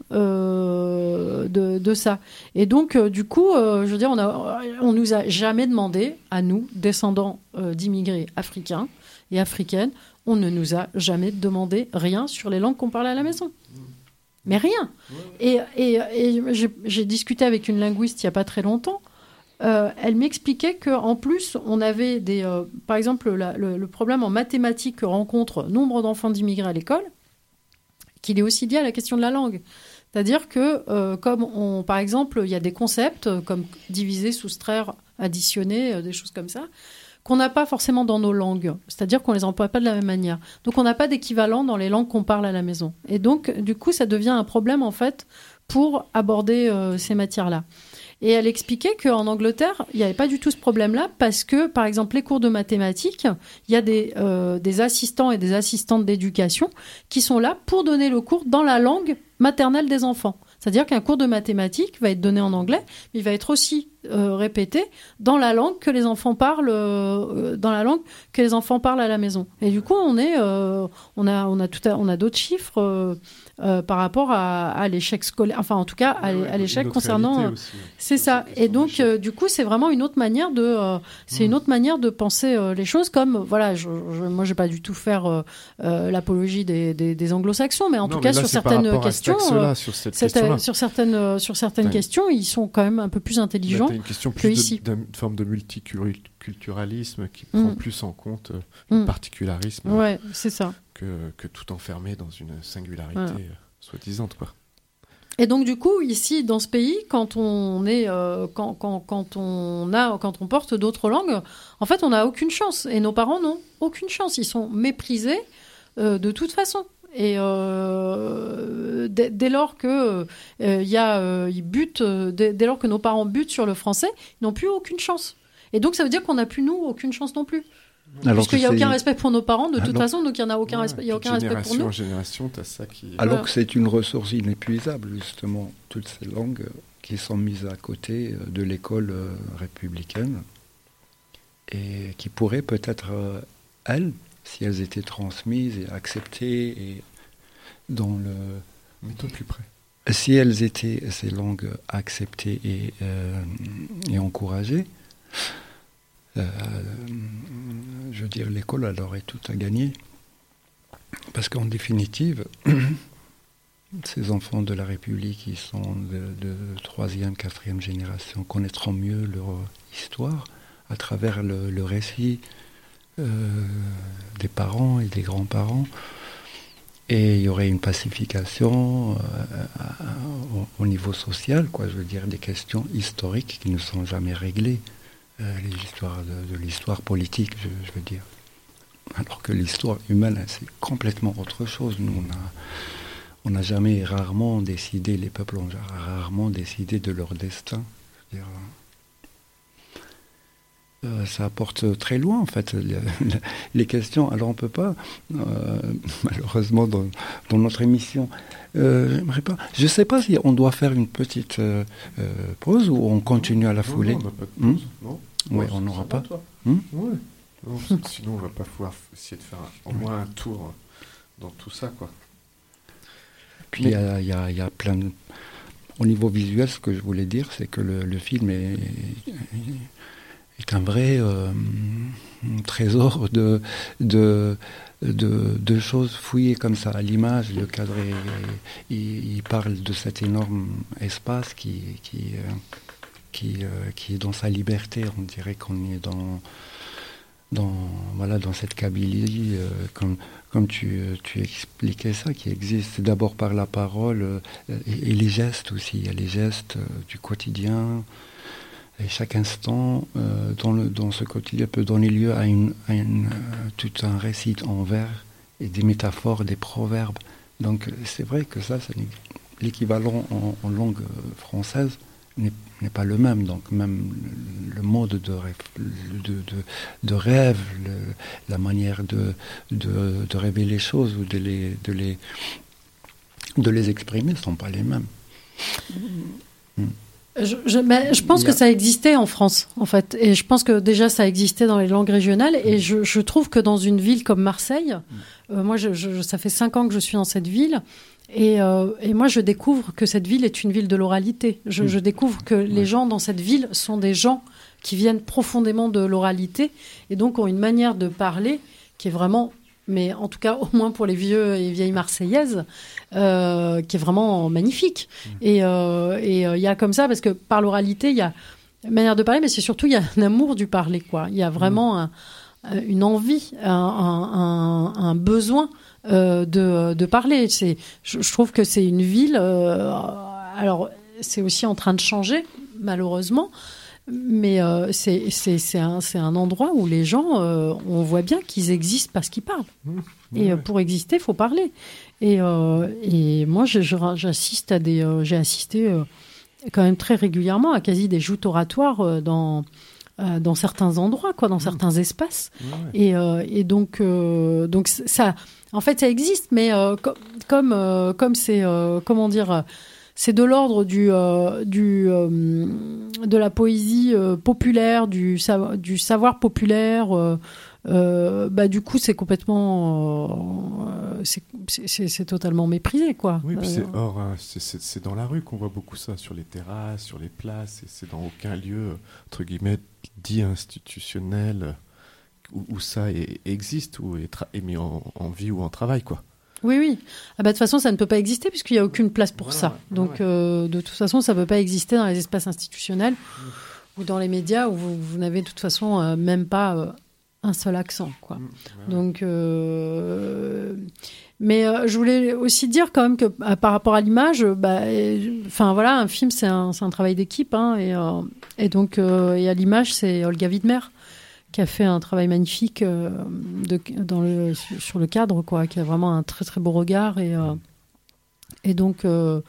euh, de, de ça. Et donc, euh, du coup, euh, je veux dire, on a, on nous a jamais demandé, à nous, descendants euh, d'immigrés africains et africaines, on ne nous a jamais demandé rien sur les langues qu'on parlait à la maison. Mmh. Mais rien. Ouais. Et, et, et j'ai, j'ai discuté avec une linguiste il n'y a pas très longtemps. Euh, elle m'expliquait qu'en plus, on avait des, euh, par exemple, la, le, le problème en mathématiques que rencontre nombre d'enfants d'immigrés à l'école, qu'il est aussi lié à la question de la langue. C'est-à-dire que, euh, comme on, par exemple, il y a des concepts comme diviser, soustraire, additionner, euh, des choses comme ça, qu'on n'a pas forcément dans nos langues. C'est-à-dire qu'on ne les emploie pas de la même manière. Donc, on n'a pas d'équivalent dans les langues qu'on parle à la maison. Et donc, du coup, ça devient un problème, en fait, pour aborder euh, ces matières-là. Et elle expliquait qu'en Angleterre, il n'y avait pas du tout ce problème-là parce que, par exemple, les cours de mathématiques, il y a des, euh, des assistants et des assistantes d'éducation qui sont là pour donner le cours dans la langue maternelle des enfants. C'est-à-dire qu'un cours de mathématiques va être donné en anglais, mais il va être aussi euh, répété dans la langue que les enfants parlent, euh, dans la langue que les enfants parlent à la maison. Et du coup, on est, euh, on a, on a tout, à, on a d'autres chiffres. Euh, Euh, par rapport à, à l'échec scolaire, enfin en tout cas à, ouais, à l'échec concernant. Euh, aussi, c'est ça. Et donc euh, du coup c'est vraiment une autre manière de, euh, c'est mmh. une autre manière de penser euh, les choses. Comme voilà, je, je, moi j'ai pas du tout faire euh, euh, l'apologie des, des, des anglo-saxons, mais en non, tout cas là, sur certaines questions, euh, sur, cette cette, sur certaines euh, sur certaines ouais. questions, ils sont quand même un peu plus intelligents. Là, une question que plus ici. De, de, de forme de multiculturalisme qui mmh. prend plus en compte euh, le mmh. particularisme. Ouais, c'est ça. Que, que tout enfermé dans une singularité. Voilà. Soi-disant, quoi. Et donc du coup ici dans ce pays, quand on est, euh, quand, quand, quand on a, quand on porte d'autres langues, en fait on n'a aucune chance. Et nos parents n'ont aucune chance. Ils sont méprisés euh, de toute façon. Et euh, dès, dès lors que euh, y a, euh, ils butent, euh, dès, dès lors que nos parents butent sur le français, ils n'ont plus aucune chance. Et donc ça veut dire qu'on n'a plus nous aucune chance non plus. Parce qu'il n'y a aucun respect pour nos parents, de toute alors, façon, donc il n'y a aucun, ouais, respect, il y a aucun respect pour nous. En génération, tu as ça qui... Alors voilà. que c'est une ressource inépuisable, justement, toutes ces langues qui sont mises à côté de l'école républicaine. et qui pourraient peut-être, euh, elles, si elles étaient transmises et acceptées, et dans le... Mets-toi plus près. Si elles étaient, ces langues, acceptées et, euh, et encouragées, euh, je veux dire, l'école, elle aurait tout à gagner. Parce qu'en définitive, ces enfants de la République qui sont de, de troisième, quatrième génération connaîtront mieux leur histoire à travers le, le récit euh, des parents et des grands-parents. Et il y aurait une pacification euh, au, au niveau social, quoi. Je veux dire, des questions historiques qui ne sont jamais réglées. Euh, les histoires de, de l'histoire politique, je, je veux dire. Alors que l'histoire humaine, c'est complètement autre chose. Nous, on a, on n'a jamais, rarement décidé, les peuples ont rarement décidé de leur destin. Je veux dire, euh, ça apporte très loin, en fait, les, les questions. Alors, on ne peut pas, euh, malheureusement, dans, dans notre émission, euh, j'aimerais pas. Je ne sais pas si on doit faire une petite euh, euh, pause ou on continue à la foulée. Non, non, on n'a pas de pause, hmm non. Oui, non, on n'aura pas. Hmm ouais. Non, sinon, on va pas pouvoir essayer de faire un, au moins un tour dans tout ça, quoi. Puis il y a, y, a, y a plein de... Au niveau visuel, ce que je voulais dire, c'est que le, le film est, est un vrai euh, trésor de, de, de, de choses fouillées comme ça. À l'image, le cadre, est, il, il parle de cet énorme espace qui, qui, euh, qui, euh, qui est dans sa liberté. On dirait qu'on est dans... Dans, voilà, dans cette Kabylie, euh, comme, comme tu, tu expliquais ça, qui existe d'abord par la parole euh, et, et les gestes aussi. Il y a les gestes euh, du quotidien. Et chaque instant, euh, dans, le, dans ce quotidien, peut donner lieu à, une, à une, euh, tout un récit en vers et des métaphores, des proverbes. Donc c'est vrai que ça, c'est l'équivalent en, en langue française n'est, n'est pas le même. Donc même le, le mode de, de, de, de rêve, le, la manière de, de, de rêver les choses ou de les, de les, de les exprimer ne sont pas les mêmes. Mm. Je, je, ben, je pense a... que ça existait en France, en fait. Et je pense que déjà, ça existait dans les langues régionales. Et je, je trouve que dans une ville comme Marseille, euh, moi, je, je, ça fait cinq ans que je suis dans cette ville. Et, euh, et moi, je découvre que cette ville est une ville de l'oralité. Je, mmh. je découvre que les ouais. gens dans cette ville sont des gens qui viennent profondément de l'oralité et donc ont une manière de parler qui est vraiment, mais en tout cas au moins pour les vieux et vieilles marseillaises, euh, qui est vraiment magnifique. Mmh. Et il euh, et, euh, y a comme ça, parce que par l'oralité, il y a une manière de parler, mais c'est surtout, il y a un amour du parler, quoi. Il y a vraiment mmh. un, une envie, un, un, un, un besoin Euh, de, de parler. C'est, je, je trouve que c'est une ville... Euh, alors, c'est aussi en train de changer, malheureusement, mais euh, c'est, c'est, c'est, un, c'est un endroit où les gens, euh, on voit bien qu'ils existent parce qu'ils parlent. Mmh, et ouais. pour exister, il faut parler. Et, euh, et moi, je, je, j'assiste à des... Euh, j'ai assisté euh, quand même très régulièrement à quasi des joutes oratoires euh, dans... Euh, dans certains endroits, quoi, dans mmh. certains espaces. Ouais. Et, euh, et donc, euh, donc ça, en fait, ça existe, mais euh, co- comme, euh, comme c'est, euh, comment dire, c'est de l'ordre du, euh, du, euh, de la poésie euh, populaire, du, sa- du savoir populaire. Euh, euh, bah, du coup, c'est complètement, euh, c'est, c'est, c'est totalement méprisé, quoi. Oui, puis euh, c'est hors, hein, c'est, c'est, c'est dans la rue qu'on voit beaucoup ça, sur les terrasses, sur les places, et c'est dans aucun lieu, entre guillemets, dit institutionnel où, où ça est, existe, ou est, tra- est mis en, en vie ou en travail, quoi. Oui, oui. Ah bah, de toute façon, ça ne peut pas exister puisqu'il n'y a aucune place pour voilà, ça. Donc, ouais. euh, de toute façon, ça ne peut pas exister dans les espaces institutionnels mmh. ou dans les médias où vous, vous n'avez de toute façon euh, même pas euh, un seul accent, quoi. Mmh. Ouais. Donc, euh... mais euh, je voulais aussi dire quand même que euh, par rapport à l'image, bah, enfin voilà, un film, c'est un, c'est un travail d'équipe, hein, et, euh, et donc euh, et à l'image, c'est Olga Widmer qui a fait un travail magnifique euh, de, dans le, sur le cadre, quoi, qui a vraiment un très très beau regard. Et, euh, et donc, euh,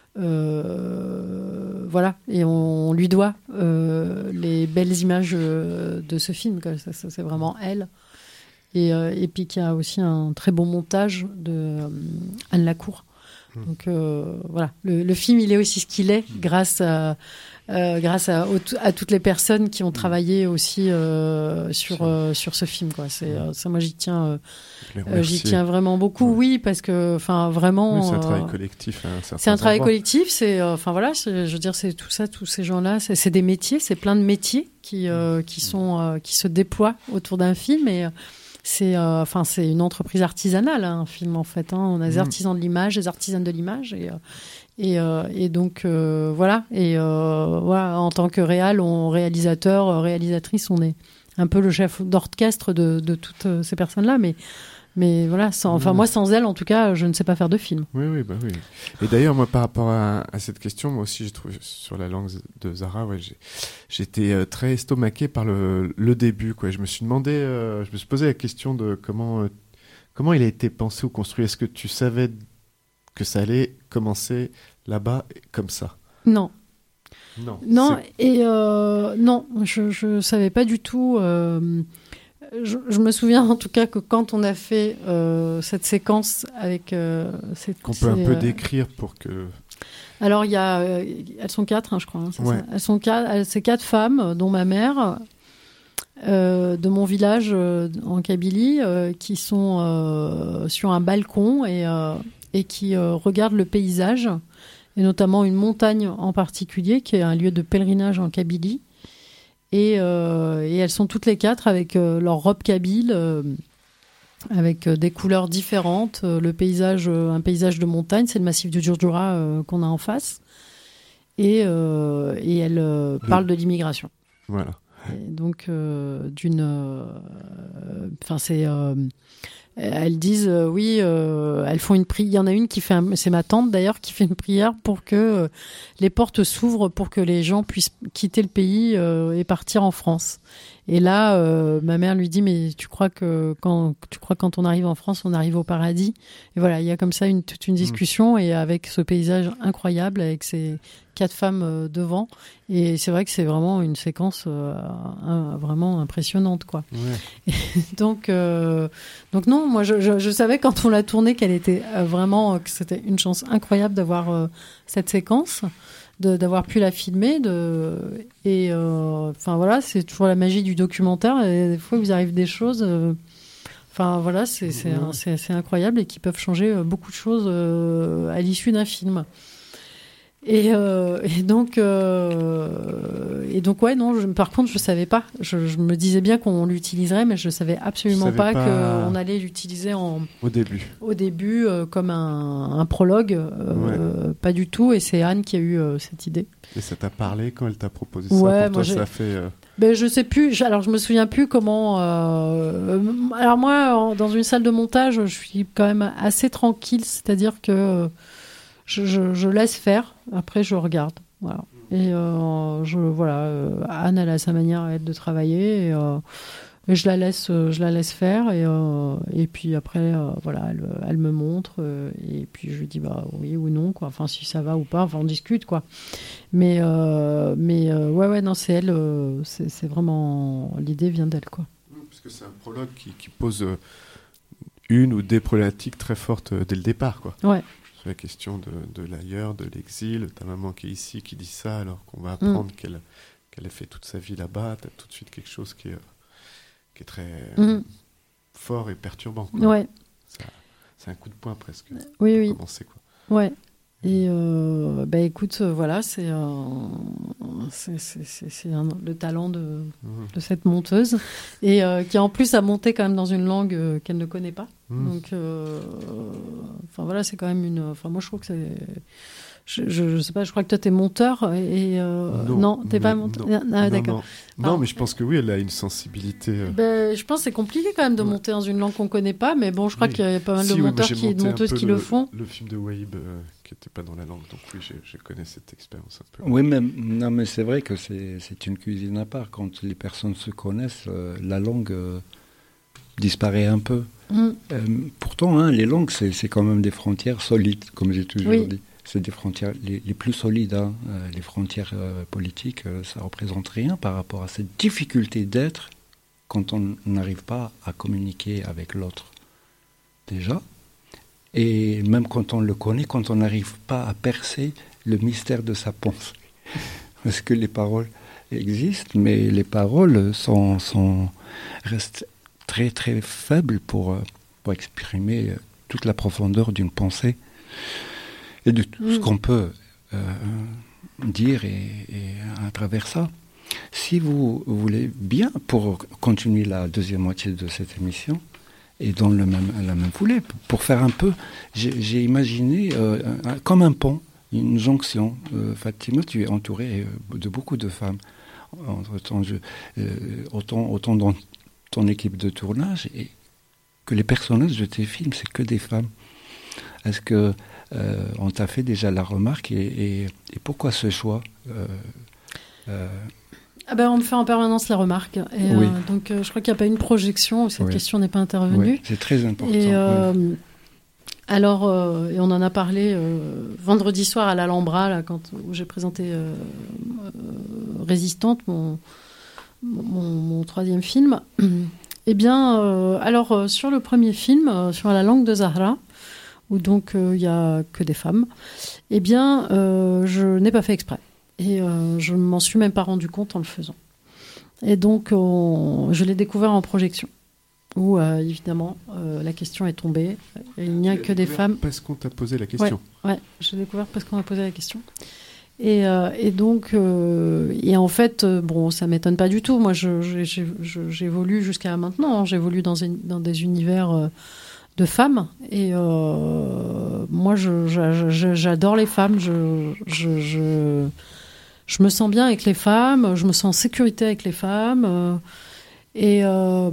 euh, voilà, et on, on lui doit euh, les belles images euh, de ce film, quoi. Ça, ça, c'est vraiment elle. Et, euh, et puis qu'il y a aussi un très beau montage de euh, Anne Lacour. Mmh. Donc euh, voilà, le, le film, il est aussi ce qu'il est mmh. grâce à... Euh, grâce à, au, à toutes les personnes qui ont travaillé aussi euh, sur euh, sur ce film, quoi. C'est euh, ça, moi j'y tiens, euh, j'y tiens vraiment beaucoup, ouais. oui, parce que, enfin, vraiment. Oui, c'est un travail collectif. Hein, c'est un travail collectif. C'est, enfin euh, voilà, c'est, je veux dire, c'est tout ça, tous ces gens-là, c'est, c'est des métiers, c'est plein de métiers qui euh, qui sont euh, qui se déploient autour d'un film et. C'est, enfin, euh, c'est une entreprise artisanale, hein, un film en fait. Hein. On a des mmh. artisans de l'image, des artisanes de l'image, et, et, euh, et donc euh, voilà. Et euh, voilà, en tant que réal, on, réalisateur, réalisatrice, on est un peu le chef d'orchestre de, de toutes ces personnes-là, mais. Mais voilà, sans, enfin, mmh. moi, sans elle, en tout cas, je ne sais pas faire de film. Oui, oui, bah oui. Et d'ailleurs, moi, par rapport à, à cette question, moi aussi, j'ai trouvé sur la langue de Zara, ouais, j'ai, j'étais euh, très estomaqué par le, le début, quoi. Je me suis demandé, euh, je me suis posé la question de comment, euh, comment il a été pensé ou construit. Est-ce que tu savais que ça allait commencer là-bas, comme ça ? Non. Non. Non, c'est... et euh, non, je ne savais pas du tout. Euh, Je, je me souviens en tout cas que quand on a fait euh, cette séquence avec euh, cette, qu'on peut un peu euh... décrire pour que. Alors il y a, euh, elles sont quatre, hein, je crois. Hein, c'est ouais. ça. Elles sont quatre, elles, c'est quatre femmes, dont ma mère, euh, de mon village euh, en Kabylie, euh, qui sont euh, sur un balcon et euh, et qui euh, regardent le paysage et notamment une montagne en particulier qui est un lieu de pèlerinage en Kabylie. Et, euh, et elles sont toutes les quatre avec euh, leur robe kabyle, euh, avec euh, des couleurs différentes. Euh, le paysage, euh, un paysage de montagne, c'est le massif du Djurdjura euh, qu'on a en face. Et, euh, et elles euh, parlent de l'immigration. Voilà. Et donc, euh, d'une. Enfin, euh, c'est. Euh, elles disent, euh, oui, euh, elles font une prière. Il y en a une qui fait, un, c'est ma tante d'ailleurs, qui fait une prière pour que euh, les portes s'ouvrent pour que les gens puissent quitter le pays euh, et partir en France. Et là, euh, ma mère lui dit, mais tu crois que quand tu crois quand on arrive en France, on arrive au paradis. Et voilà, il y a comme ça une, toute une discussion mmh. et avec ce paysage incroyable, avec ces quatre femmes euh, devant. Et c'est vrai que c'est vraiment une séquence euh, un, vraiment impressionnante, quoi. Ouais. donc, euh, donc non, moi je, je, je savais quand on l'a tournée qu'elle était euh, vraiment que c'était une chance incroyable d'avoir euh, cette séquence. De, d'avoir pu la filmer de, et enfin euh, voilà, c'est toujours la magie du documentaire et des fois il vous arrive des choses enfin euh, voilà, c'est, c'est, mmh. c'est, c'est incroyable et qui peuvent changer beaucoup de choses euh, à l'issue d'un film et, euh, et donc euh, et donc ouais non je, par contre je savais pas je, je me disais bien qu'on l'utiliserait mais je savais absolument pas, pas qu'on allait l'utiliser en au début au début euh, comme un, un prologue euh, ouais. Pas du tout et c'est Anne qui a eu euh, cette idée. Et ça t'a parlé quand elle t'a proposé ouais, ça pour moi toi j'ai... ça fait euh... ben je sais plus alors je me souviens plus comment euh... alors moi dans une salle de montage je suis quand même assez tranquille c'est-à-dire que Je, je, je laisse faire, après je regarde. Voilà. Et euh, je, voilà, euh, Anne, elle a sa manière elle, de travailler, et, euh, et je, la laisse, euh, je la laisse faire, et, euh, et puis après, euh, voilà, elle, elle me montre, euh, et puis je lui dis bah, oui ou non, quoi. Enfin, si ça va ou pas, enfin, on discute, quoi. Mais, euh, mais euh, ouais, ouais, non, c'est elle, euh, c'est, c'est vraiment. L'idée vient d'elle, quoi. Parce que c'est un prologue qui, qui pose une ou des problématiques très fortes dès le départ, quoi. Ouais. Sur la question de, de l'ailleurs, de l'exil, ta maman qui est ici, qui dit ça, alors qu'on va apprendre mmh. qu'elle, qu'elle a fait toute sa vie là-bas, t'as tout de suite quelque chose qui est, qui est très mmh. fort et perturbant, quoi. Ouais. Ça, c'est un coup de poing presque. Oui, pour oui. Commencer, quoi. Ouais. Et euh, bah écoute, euh, voilà, c'est, euh, c'est, c'est, c'est, c'est un, le talent de, mmh. de cette monteuse et euh, qui en plus a monté quand même dans une langue euh, qu'elle ne connaît pas. Mmh. Donc, euh, enfin voilà, c'est quand même une. Enfin moi je trouve que c'est. Je, je, je sais pas, je crois que toi t'es monteur et euh, non, non, t'es pas monteur. Non, ah, non, d'accord. Non, non, mais je pense que oui, elle a une sensibilité. Euh... Ben, je pense que c'est compliqué quand même de ouais. monter dans une langue qu'on connaît pas, mais bon, je crois oui. qu'il y a pas mal si, de oui, monteurs qui, de monteuses qui le, le font. Le film de Waïb euh, qui était pas dans la langue, donc oui, je, je connais cette expérience un peu. Oui, mais non, mais c'est vrai que c'est c'est une cuisine à part. Quand les personnes se connaissent, euh, la langue euh, disparaît un peu. Mm. Euh, pourtant, hein, les langues, c'est, c'est quand même des frontières solides, comme j'ai toujours oui. dit. C'est des frontières les, les plus solides. Hein. Euh, les frontières euh, politiques, euh, ça ne représente rien par rapport à cette difficulté d'être quand on n'arrive pas à communiquer avec l'autre, déjà. Et même quand on le connaît, quand on n'arrive pas à percer le mystère de sa pensée. Parce que les paroles existent, mais les paroles sont, sont, restent très très faibles pour, pour exprimer toute la profondeur d'une pensée et de tout mmh. ce qu'on peut euh, dire et, et à travers ça. Si vous voulez bien, pour continuer la deuxième moitié de cette émission, et dans le même, la même foulée, pour faire un peu, j'ai, j'ai imaginé euh, un, comme un pont, une jonction. Euh, Fatima, tu es entourée de beaucoup de femmes. Autant, je, euh, autant, autant dans ton équipe de tournage, et que les personnages de tes films, c'est que des femmes. Est-ce que euh, on t'a fait déjà la remarque, et, et, et pourquoi ce choix euh, euh, Ah ben, on me fait en permanence la remarque. Et, oui. euh, donc, euh, je crois qu'il n'y a pas une projection où cette oui. question n'est pas intervenue. Oui, c'est très important. Et, euh, oui. Alors, euh, et on en a parlé euh, vendredi soir à l'Alhambra, là, quand, où j'ai présenté euh, euh, Résistante, mon, mon, mon troisième film. Eh bien, euh, alors, euh, sur le premier film, euh, sur La langue de Zahra, où donc il euh, n'y a que des femmes, eh bien, euh, je n'ai pas fait exprès. Et euh, je ne m'en suis même pas rendu compte en le faisant. Et donc, on, je l'ai découvert en projection, où, euh, évidemment, euh, la question est tombée. Et il n'y a que des femmes. Parce qu'on t'a posé la question. Ouais, ouais, j'ai découvert parce qu'on m'a posé la question. Et, euh, et donc, euh, et en fait, euh, bon, ça ne m'étonne pas du tout. Moi, je, je, je, je, j'évolue jusqu'à maintenant. Hein. J'évolue dans, une, dans des univers euh, de femmes. Et euh, moi, je, je, je, j'adore les femmes. Je... je, je Je me sens bien avec les femmes, je me sens en sécurité avec les femmes. Euh, et, euh,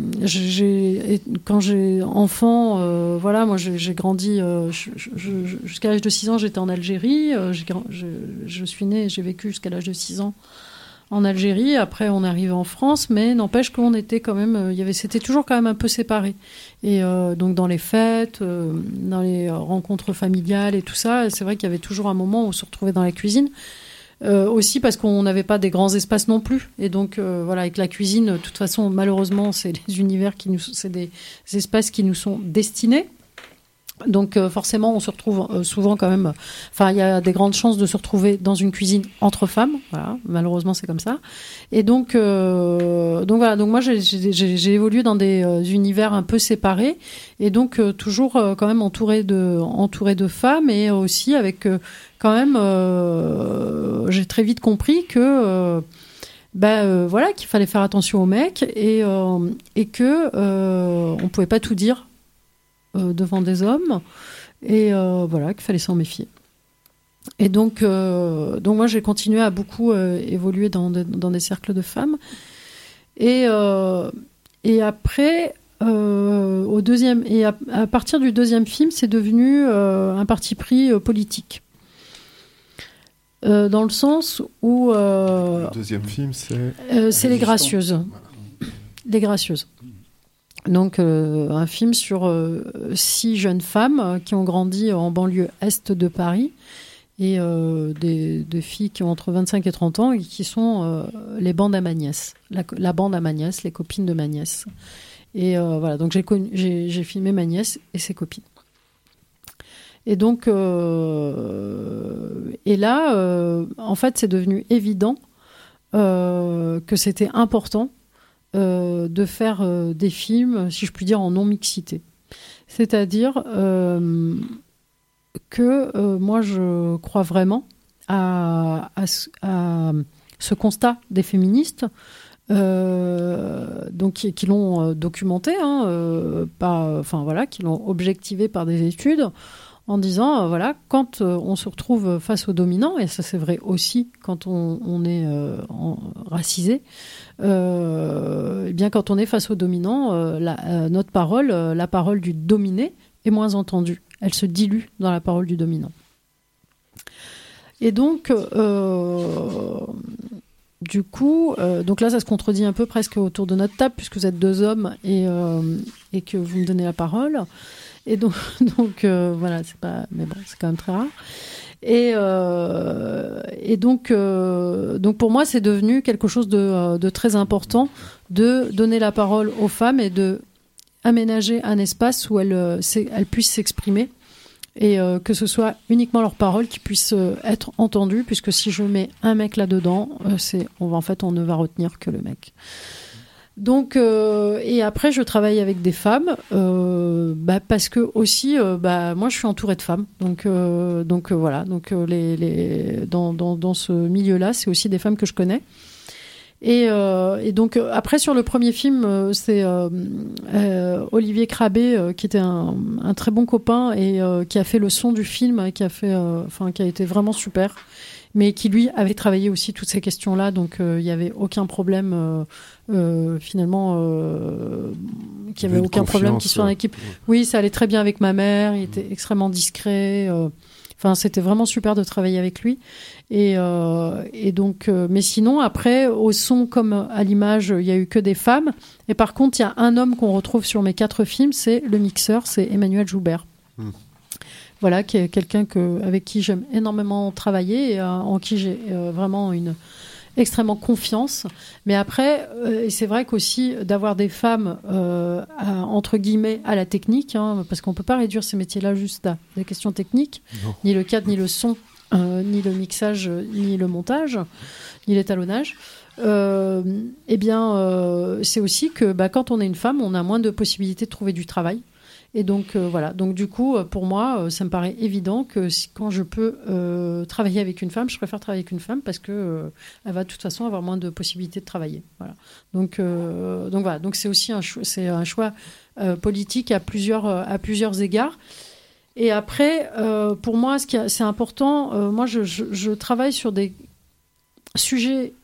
j'ai, et quand j'ai enfant, euh, voilà, moi j'ai, j'ai grandi, euh, je, je, jusqu'à l'âge de six ans, j'étais en Algérie. Euh, j'ai, je, je suis née, j'ai vécu jusqu'à l'âge de six ans en Algérie. Après, on est arrivé en France, mais n'empêche qu'on était quand même, il y avait, c'était toujours quand même un peu séparés. Et euh, donc dans les fêtes, euh, dans les rencontres familiales et tout ça, c'est vrai qu'il y avait toujours un moment où on se retrouvait dans la cuisine. Euh, aussi parce qu'on n'avait pas des grands espaces non plus. Et donc, euh, voilà, avec la cuisine, de toute façon, malheureusement, c'est des univers qui nous, c'est des espaces qui nous sont destinés. Donc, euh, forcément, on se retrouve euh, souvent quand même... Enfin, il y a des grandes chances de se retrouver dans une cuisine entre femmes. Voilà, malheureusement, c'est comme ça. Et donc, euh, donc voilà. Donc, moi, j'ai, j'ai, j'ai évolué dans des euh, univers un peu séparés. Et donc, euh, toujours euh, quand même entouré de, entouré de femmes. Et aussi avec... Euh, quand même, euh, j'ai très vite compris que... Euh, ben euh, voilà, qu'il fallait faire attention aux mecs. Et, euh, et que euh, on pouvait pas tout dire Euh, devant des hommes, et euh, voilà, qu'il fallait s'en méfier. Et donc, euh, donc moi, j'ai continué à beaucoup euh, évoluer dans, de, dans des cercles de femmes. Et, euh, et après, euh, au deuxième, et à, à partir du deuxième film, c'est devenu euh, un parti pris euh, politique. Euh, dans le sens où... Euh, le deuxième film, c'est... Euh, c'est Les Gracieuses. Les Gracieuses. Donc, euh, un film sur euh, six jeunes femmes euh, qui ont grandi en banlieue est de Paris, et euh, des, des filles qui ont entre vingt-cinq et trente ans, et qui sont euh, les bandes à ma nièce, la, la bande à ma nièce, les copines de ma nièce. Et euh, voilà, donc j'ai, connu, j'ai, j'ai filmé ma nièce et ses copines. Et donc, euh, et là, euh, en fait, c'est devenu évident euh, que c'était important Euh, de faire euh, des films, si je puis dire, en non-mixité. C'est-à-dire euh, que euh, moi, je crois vraiment à, à, à ce constat des féministes, euh, donc, qui, qui l'ont euh, documenté, hein, euh, pas, enfin, voilà, qui l'ont objectivé par des études, en disant, euh, voilà, quand euh, on se retrouve face aux dominants, et ça c'est vrai aussi quand on, on est euh, en, racisé, euh, eh bien quand on est face aux dominants, euh, la, euh, notre parole, euh, la parole du dominé est moins entendue. Elle se dilue dans la parole du dominant. Et donc, euh, du coup, euh, donc là ça se contredit un peu presque autour de notre table, puisque vous êtes deux hommes et, euh, et que vous me donnez la parole. Et donc, donc euh, voilà, c'est pas, mais bon, c'est quand même très rare. Et, euh, et donc, euh, donc pour moi, c'est devenu quelque chose de, de très important de donner la parole aux femmes et de aménager un espace où elles, euh, elles puissent s'exprimer et euh, que ce soit uniquement leurs paroles qui puissent euh, être entendues, puisque si je mets un mec là-dedans, euh, c'est, on va, en fait, on ne va retenir que le mec. Donc, euh, et après, je travaille avec des femmes, euh, bah, parce que aussi, euh, bah, moi, je suis entourée de femmes. Donc, euh, donc euh, voilà. Donc, euh, les, les, dans, dans, dans ce milieu-là, c'est aussi des femmes que je connais. Et, euh, et donc, euh, après, sur le premier film, euh, c'est euh, euh, Olivier Crabé, euh, qui était un, un très bon copain et euh, qui a fait le son du film, et qui a fait, euh, enfin, qui a été vraiment super. Mais qui, lui, avait travaillé aussi toutes ces questions-là, donc il euh, n'y avait aucun problème, euh, euh, finalement, euh, qu'il n'y avait aucun problème qu'il soit en équipe. Euh, oui, ça allait très bien avec ma mère, il était extrêmement discret, euh, enfin, c'était vraiment super de travailler avec lui. Et, euh, et donc, euh, mais sinon, après, au son comme à l'image, il n'y a eu que des femmes. Et par contre, il y a un homme qu'on retrouve sur mes quatre films, c'est le mixeur, c'est Emmanuel Joubert. Mmh. Voilà, qui est quelqu'un que, avec qui j'aime énormément travailler et euh, en qui j'ai euh, vraiment une extrêmement confiance. Mais après, euh, et c'est vrai qu'aussi d'avoir des femmes euh, à, entre guillemets à la technique, hein, parce qu'on peut pas réduire ces métiers-là juste à des questions techniques, non. Ni le cadre, ni le son, euh, ni le mixage, ni le montage, ni l'étalonnage. Euh, eh bien, euh, c'est aussi que bah, quand on est une femme, on a moins de possibilités de trouver du travail. Et donc, euh, voilà. Donc, du coup, pour moi, ça me paraît évident que si, quand je peux euh, travailler avec une femme, je préfère travailler avec une femme parce qu'elle euh, va de toute façon avoir moins de possibilités de travailler. Voilà. Donc, euh, donc, voilà. Donc, c'est aussi un choix, c'est un choix euh, politique à plusieurs, à plusieurs égards. Et après, euh, pour moi, ce qui a, c'est important, euh, moi, je, je, je travaille sur des sujets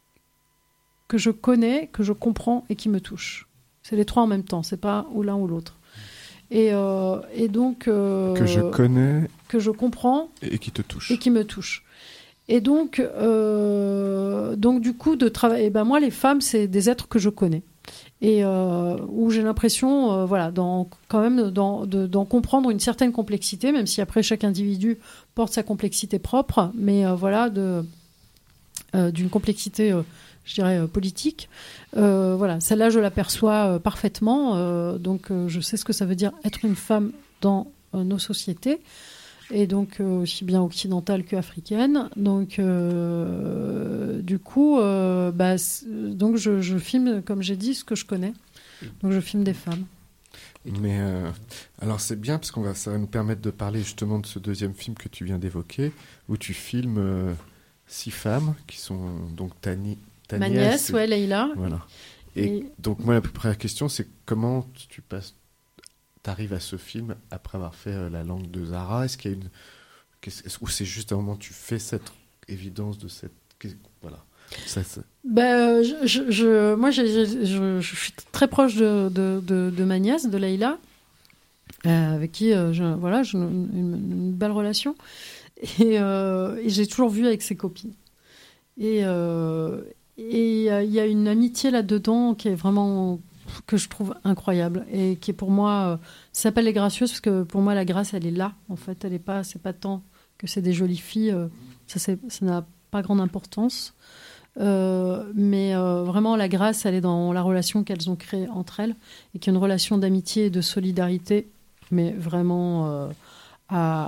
que je connais, que je comprends et qui me touchent. C'est les trois en même temps. C'est pas ou l'un ou l'autre. Et, euh, et donc euh, que je connais, que je comprends et qui te touche et qui me touche. Et donc euh, donc du coup de travailler. Ben moi les femmes c'est des êtres que je connais et euh, où j'ai l'impression euh, voilà dans quand même dans de, d'en comprendre une certaine complexité, même si après chaque individu porte sa complexité propre, mais euh, voilà de euh, d'une complexité euh, je dirais euh, politique. Euh, voilà, celle-là, je l'aperçois euh, parfaitement. Euh, donc, euh, je sais ce que ça veut dire être une femme dans euh, nos sociétés, et donc euh, aussi bien occidentale qu'africaine. Donc, euh, du coup, euh, bah, donc je, je filme, comme j'ai dit, ce que je connais. Donc, je filme des femmes. Mais euh, alors, c'est bien parce qu'on va, ça va nous permettre de parler justement de ce deuxième film que tu viens d'évoquer, où tu filmes euh, six femmes qui sont donc Tani. Ta Ma nièce, nièce, ouais, Leïla. Voilà. Et, et donc, moi, la première question, c'est comment tu passes, t'arrives à ce film après avoir fait euh, La langue de Zara. Est-ce qu'il y a une, est-ce, ou c'est juste un moment où tu fais cette évidence de cette, voilà. Ça, ça... Ben, je, je, je, moi, je, je, je, je suis très proche de, de, de, de ma nièce, de Leïla, euh, avec qui, euh, je, voilà, j'ai une, une, une belle relation, et, euh, et j'ai toujours vu avec ses copines. Et euh, Et il euh, y a une amitié là-dedans qui est vraiment, que je trouve incroyable et qui est pour moi, euh, ça s'appelle Les Gracieuses parce que pour moi la grâce elle est là en fait, elle est pas, c'est pas tant que c'est des jolies filles, euh, ça, c'est, ça n'a pas grande importance, euh, mais euh, vraiment la grâce elle est dans la relation qu'elles ont créée entre elles et qui est une relation d'amitié et de solidarité, mais vraiment euh, à,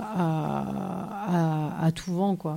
à, à, à tout vent quoi.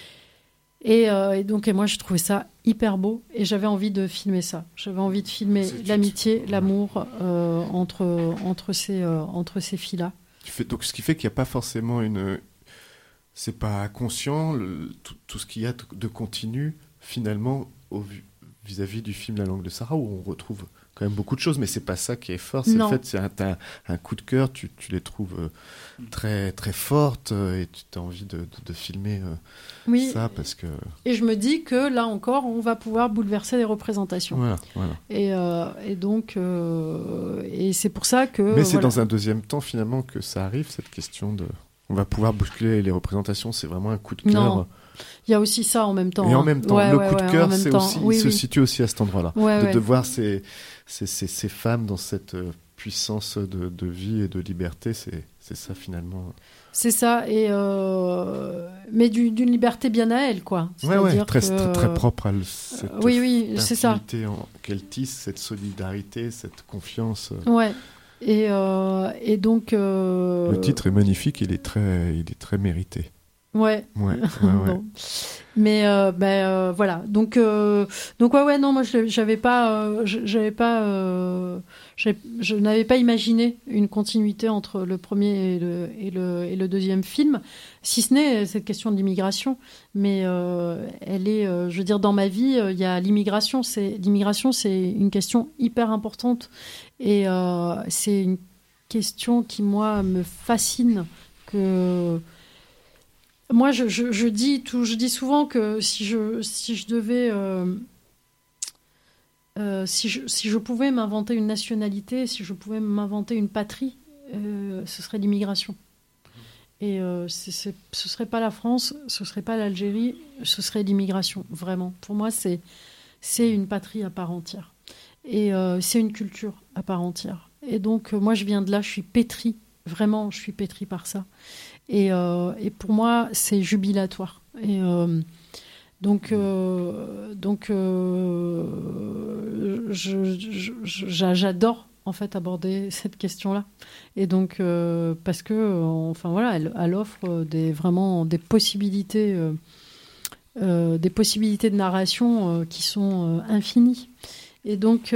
Et, euh, et donc, et moi, j'ai trouvé ça hyper beau et j'avais envie de filmer ça. J'avais envie de filmer c'est l'amitié, tout. l'amour euh, entre, entre ces, euh, entre ces filles-là. Donc, ce qui fait qu'il n'y a pas forcément une... C'est pas conscient, le, tout, tout ce qu'il y a de continu, finalement, au, vis-à-vis du film La langue de Zara, où on retrouve quand même beaucoup de choses, mais c'est pas ça qui est fort. C'est non. le fait, c'est un, un, un coup de cœur, tu, tu les trouves euh, très, très fortes euh, et tu as envie de, de, de filmer euh, oui. ça parce que... Et je me dis que là encore, on va pouvoir bouleverser les représentations. Voilà, voilà. Et, euh, et donc, euh, et c'est pour ça que... Mais c'est voilà. dans un deuxième temps finalement que ça arrive, cette question de... On va pouvoir bousculer les représentations, c'est vraiment un coup de cœur. Non. Il y a aussi ça en même temps. Et en même temps, ouais, le ouais, coup de ouais, cœur, c'est temps. aussi, oui, il oui. se situe aussi à cet endroit-là. Ouais, de, ouais. de voir ces, ces, ces, ces femmes dans cette puissance de, de vie et de liberté, c'est, c'est ça finalement. C'est ça, et euh... mais du, d'une liberté bien à elle, quoi. Oui, ouais, très, que... très, très propre à cette euh, oui, oui, c'est ça. En, qu'elle tisse, cette solidarité, cette confiance. Ouais. Et, euh, et donc... Euh... Le titre est magnifique, il est très, il est très mérité. Ouais. Ouais, ouais, ouais. Bon. Mais euh, ben euh, voilà. Donc euh, donc ouais ouais non moi je j'avais pas euh, j'avais pas euh, j'avais, je n'avais pas imaginé une continuité entre le premier et le et le et le deuxième film, si ce n'est cette question de l'immigration. Mais euh, elle est, euh, je veux dire, dans ma vie, il euh, y a l'immigration. C'est l'immigration, c'est une question hyper importante et euh, c'est une question qui moi me fascine que Moi, je, je, je, dis tout, je dis souvent que si je, si je devais... Euh, euh, si, je, si je pouvais m'inventer une nationalité, si je pouvais m'inventer une patrie, euh, ce serait l'immigration. Et euh, c'est, c'est, ce ne serait pas la France, ce ne serait pas l'Algérie, ce serait l'immigration, vraiment. Pour moi, c'est, c'est une patrie à part entière. Et euh, c'est une culture à part entière. Et donc, euh, moi, je viens de là, je suis pétrie. Vraiment, je suis pétrie par ça. Et, euh, et pour moi, c'est jubilatoire. Et euh, donc, euh, donc euh, je, je, je, j'adore en fait aborder cette question-là. Et donc, euh, parce que, enfin voilà, elle, elle offre des, vraiment des possibilités, euh, euh, des possibilités de narration euh, qui sont euh, infinies. Et donc,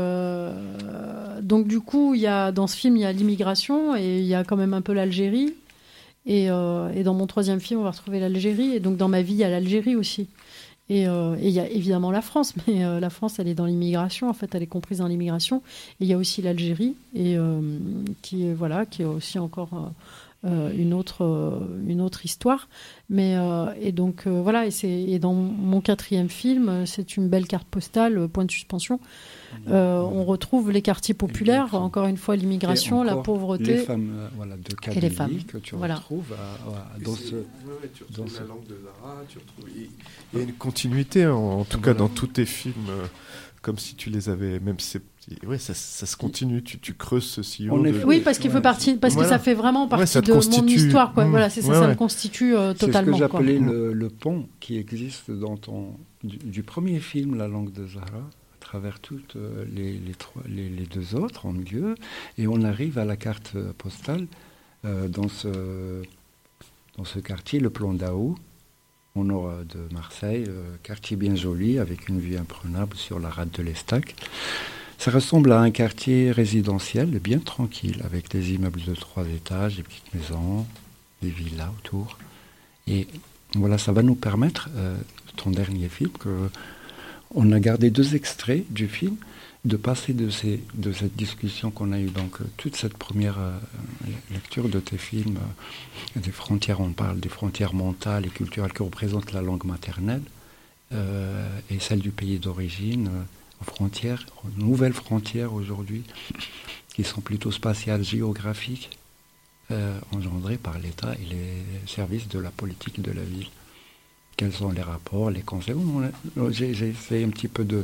euh, donc du coup, il y a, dans ce film, il y a l'immigration et il y a quand même un peu l'Algérie. Et, euh, et dans mon troisième film, on va retrouver l'Algérie. Et donc, dans ma vie, il y a l'Algérie aussi. Et euh, il y a évidemment la France. Mais euh, la France, elle est dans l'immigration. En fait, elle est comprise dans l'immigration. Et il y a aussi l'Algérie, et, euh, qui, est, voilà, qui est aussi encore euh, une, autre, euh, une autre histoire. Mais, euh, et donc, euh, voilà. Et, c'est, et dans mon quatrième film, c'est une belle carte postale, point de suspension. Euh, on retrouve les quartiers populaires, encore une fois l'immigration, la pauvreté. Les femmes euh, voilà, de Kabylie, et les femmes que tu voilà. retrouves à, à, dans ce... Ouais, ouais, tu retrouves dans la ce... langue de Zara, tu retrouves... Il y a une continuité, en, en tout voilà. cas dans tous tes films, euh, comme si tu les avais... Même si ouais, ça, ça se continue, tu, tu creuses ce sillon. De... Oui, parce qu'il ouais. fait partie, parce voilà. que ça fait vraiment partie ouais, de constitue... mon histoire. Quoi. Mmh. Voilà, c'est ça, ouais, ça ouais. me constitue euh, totalement. C'est ce que j'appelais le, le pont qui existe dans ton... Du, du premier film, La langue de Zara, à travers toutes les, les, trois, les, les deux autres en milieu, et on arrive à la carte postale euh, dans, ce, dans ce quartier, le Plan d'Aou, au nord de Marseille, euh, quartier bien joli, avec une vue imprenable sur la rade de l'Estac. Ça ressemble à un quartier résidentiel bien tranquille, avec des immeubles de trois étages, des petites maisons, des villas autour. Et voilà, ça va nous permettre, euh, ton dernier film, que on a gardé deux extraits du film, de passer de, ces, de cette discussion qu'on a eue, donc toute cette première euh, lecture de tes films, euh, des frontières, on parle des frontières mentales et culturelles que représente la langue maternelle, euh, et celle du pays d'origine, euh, aux frontières, aux nouvelles frontières aujourd'hui, qui sont plutôt spatiales, géographiques, euh, engendrées par l'État et les services de la politique de la ville. Quels sont les rapports, les conseils. J'ai, j'ai fait un petit peu de,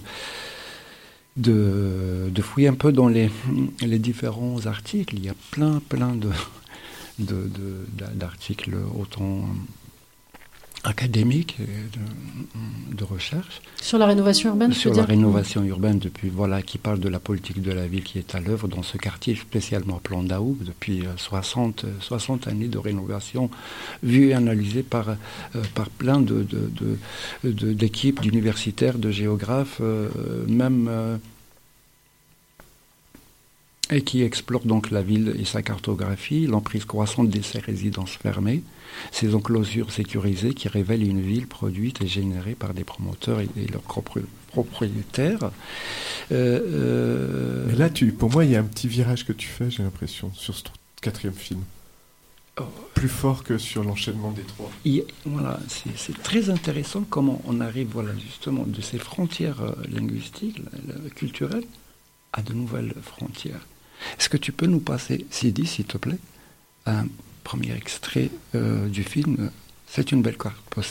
de, de fouiller un peu dans les, les différents articles. Il y a plein, plein de, de, de, d'articles autant académiques, de, de recherche. Sur la rénovation urbaine, Sur la dire. rénovation urbaine, depuis, voilà, qui parle de la politique de la ville qui est à l'œuvre dans ce quartier, spécialement Plan d'Aou, depuis soixante, soixante années de rénovation, vues et analysées par, euh, par plein de, de, de, de, d'équipes, d'universitaires, de géographes, euh, même... Euh, et qui explore donc la ville et sa cartographie, l'emprise croissante de ses résidences fermées, ces enclosures sécurisées qui révèlent une ville produite et générée par des promoteurs et, et leurs propres propriétaires. Euh, euh... Mais là, tu, pour moi, il y a un petit virage que tu fais, j'ai l'impression, sur ce quatrième film. Oh. Plus fort que sur l'enchaînement des trois. Et, voilà, c'est, c'est très intéressant comment on arrive, voilà, justement, de ces frontières euh, linguistiques, euh, culturelles, à de nouvelles frontières. Est-ce que tu peux nous passer, Sidi, s'il te plaît, un premier extrait euh, du film « C'est une belle carte postale ».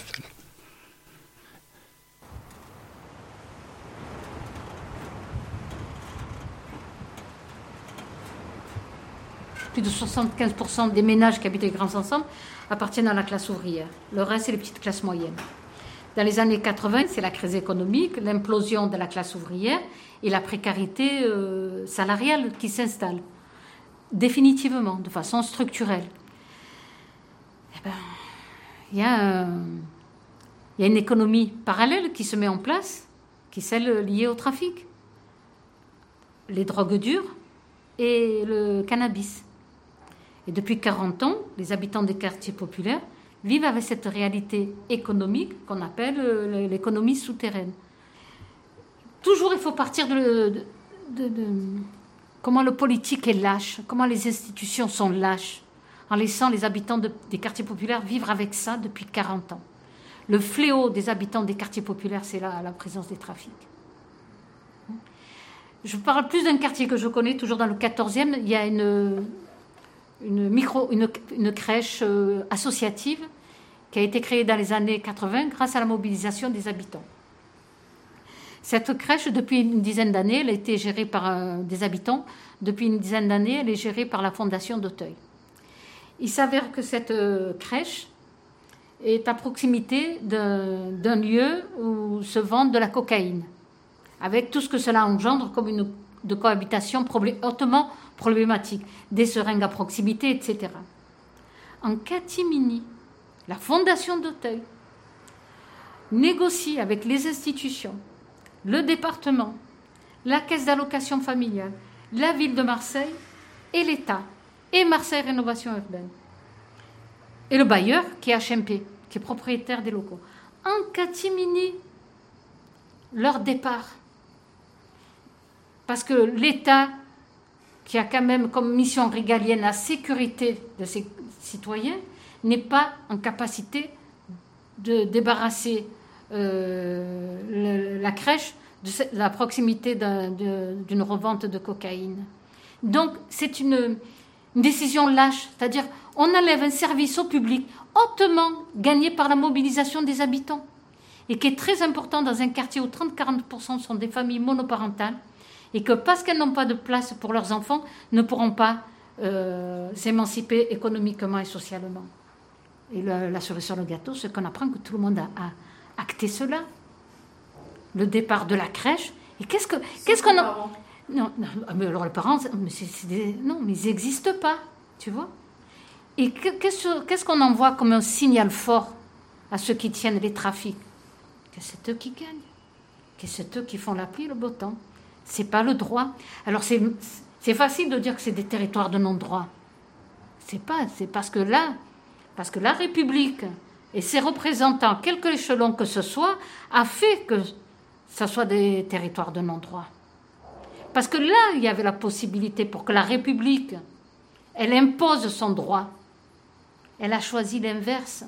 Plus de soixante-quinze pour cent des ménages qui habitent les grands ensembles appartiennent à la classe ouvrière. Le reste, c'est les petites classes moyennes. Dans les années quatre-vingts, c'est la crise économique, l'implosion de la classe ouvrière et la précarité euh, salariale qui s'installe. définitivement, de façon structurelle, eh ben, il y a, un, il y a une économie parallèle qui se met en place, qui est celle liée au trafic, les drogues dures et le cannabis. Et depuis quarante ans, les habitants des quartiers populaires vivent avec cette réalité économique qu'on appelle l'économie souterraine. Toujours, il faut partir de, de, de, de comment le politique est lâche, comment les institutions sont lâches, en laissant les habitants de, des quartiers populaires vivre avec ça depuis quarante ans. Le fléau des habitants des quartiers populaires, c'est la, la présence des trafics. Je parle plus d'un quartier que je connais, toujours dans le quatorzième, il y a une, une, micro, une, une crèche euh, associative qui a été créée dans les années quatre-vingts grâce à la mobilisation des habitants. Cette crèche, depuis une dizaine d'années, elle a été gérée par euh, des habitants. Depuis une dizaine d'années, elle est gérée par la Fondation d'Auteuil. Il s'avère que cette euh, crèche est à proximité d'un, d'un lieu où se vend de la cocaïne, avec tout ce que cela engendre comme une de cohabitation problé- hautement problématique, des seringues à proximité, et cetera. En catimini, la Fondation d'Auteuil négocie avec les institutions, le département, la caisse d'allocation familiale, la ville de Marseille et l'État, et Marseille Rénovation Urbaine. Et le bailleur, qui est H M P, qui est propriétaire des locaux. En catimini, leur départ. Parce que l'État, qui a quand même comme mission régalienne la sécurité de ses citoyens, n'est pas en capacité de débarrasser euh, le, la crèche de, de la proximité d'un, de, d'une revente de cocaïne. Donc, c'est une, une décision lâche, c'est-à-dire on enlève un service au public hautement gagné par la mobilisation des habitants et qui est très important dans un quartier où trente à quarante pour cent sont des familles monoparentales et que parce qu'elles n'ont pas de place pour leurs enfants, ne pourront pas euh, s'émanciper économiquement et socialement. Et la, la cerise sur le gâteau, c'est qu'on apprend que tout le monde a, a acté cela. Le départ de la crèche. Et qu'est-ce, que, qu'est-ce qu'on a... Non, non, mais alors les parents, mais c'est, c'est des... non, mais ils n'existent pas, tu vois. Et que, qu'est-ce, qu'est-ce qu'on envoie comme un signal fort à ceux qui tiennent les trafics? Que c'est eux qui gagnent, que c'est eux qui font la pluie et le beau temps. C'est pas le droit. Alors c'est, c'est facile de dire que c'est des territoires de non-droit. C'est pas, c'est parce que là, parce que la République et ses représentants, quelque échelon que ce soit, a fait que ça soit des territoires de non-droit. Parce que là, il y avait la possibilité pour que la République, elle impose son droit. Elle a choisi l'inverse.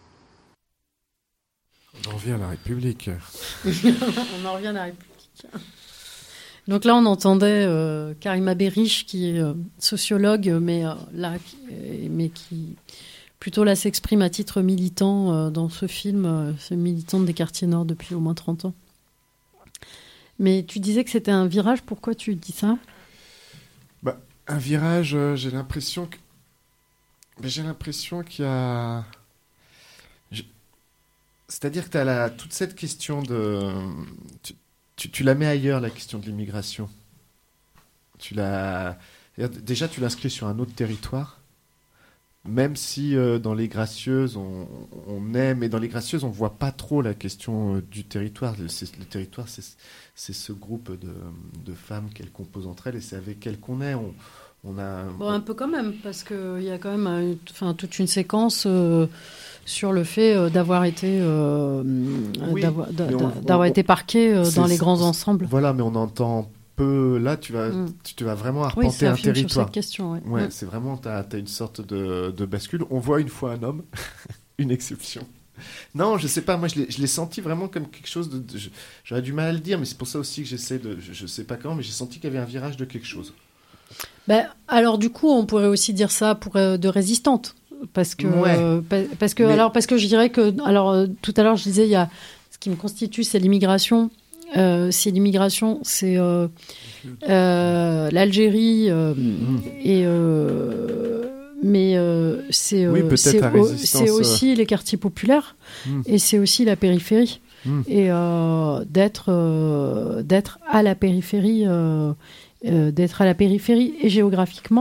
On en revient à la République. On en revient à la République. Donc là, on entendait euh, Karima Berich, qui est euh, sociologue, mais, euh, là, mais qui plutôt là s'exprime à titre militant euh, dans ce film. Euh, c'est militante des quartiers nord depuis au moins trente ans. Mais tu disais que c'était un virage. Pourquoi tu dis ça? Bah, un virage, euh, j'ai l'impression que... Mais j'ai l'impression qu'il y a... Je... C'est-à-dire que tu as la... toute cette question de... Tu... Tu, tu la mets ailleurs, la question de l'immigration. Tu la... Déjà, tu l'inscris sur un autre territoire, même si euh, dans les Gracieuses, on, on aime, et dans les Gracieuses, on ne voit pas trop la question euh, du territoire. Le, c'est, le territoire, c'est, c'est ce groupe de, de femmes qu'elles composent entre elles, et c'est avec elles qu'on est. On, on a... Bon, un peu quand même, parce qu'il y a quand même une, enfin, toute une séquence... Euh... sur le fait euh, d'avoir été euh, oui, d'avoir, d'a, on, d'avoir on, été parqué euh, dans les grands ensembles. Voilà, mais on entend peu. Là, tu vas, mm. tu, tu vas vraiment arpenter oui, c'est un, un film territoire. Sur cette question, ouais. Ouais, mm. c'est vraiment, tu as une sorte de, de bascule. On voit une fois un homme, une exception. Non, je sais pas. Moi, je l'ai, je l'ai senti vraiment comme quelque chose de. de je, j'aurais du mal à le dire, mais c'est pour ça aussi que j'essaie de. Je, je sais pas comment, mais j'ai senti qu'il y avait un virage de quelque chose. Ben, alors, du coup, on pourrait aussi dire ça pour euh, de résistante. Parce que, ouais. euh, parce que, mais... alors, parce que je dirais que, alors, euh, tout à l'heure, je disais, il y a ce qui me constitue, c'est l'immigration. Euh, c'est l'immigration, c'est euh, euh, l'Algérie, euh, mmh. et euh, mais euh, c'est, oui, euh, c'est, au, c'est aussi euh... les quartiers populaires, mmh. et c'est aussi la périphérie. Mmh. Et euh, d'être, euh, d'être à la périphérie, euh, euh, d'être à la périphérie, et géographiquement.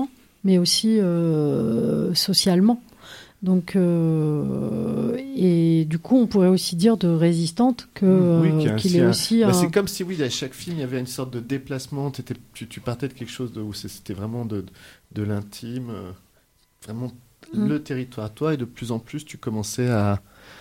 mais aussi euh, socialement. Donc, euh, et du coup, on pourrait aussi dire de Résistante que, oui, euh, qu'il est un... aussi bah, un... C'est comme si, oui, à chaque film, il y avait une sorte de déplacement. Tu, tu partais de quelque chose de, où c'était vraiment de, de l'intime, euh, vraiment mm. le territoire à toi, et de plus en plus, tu commençais à,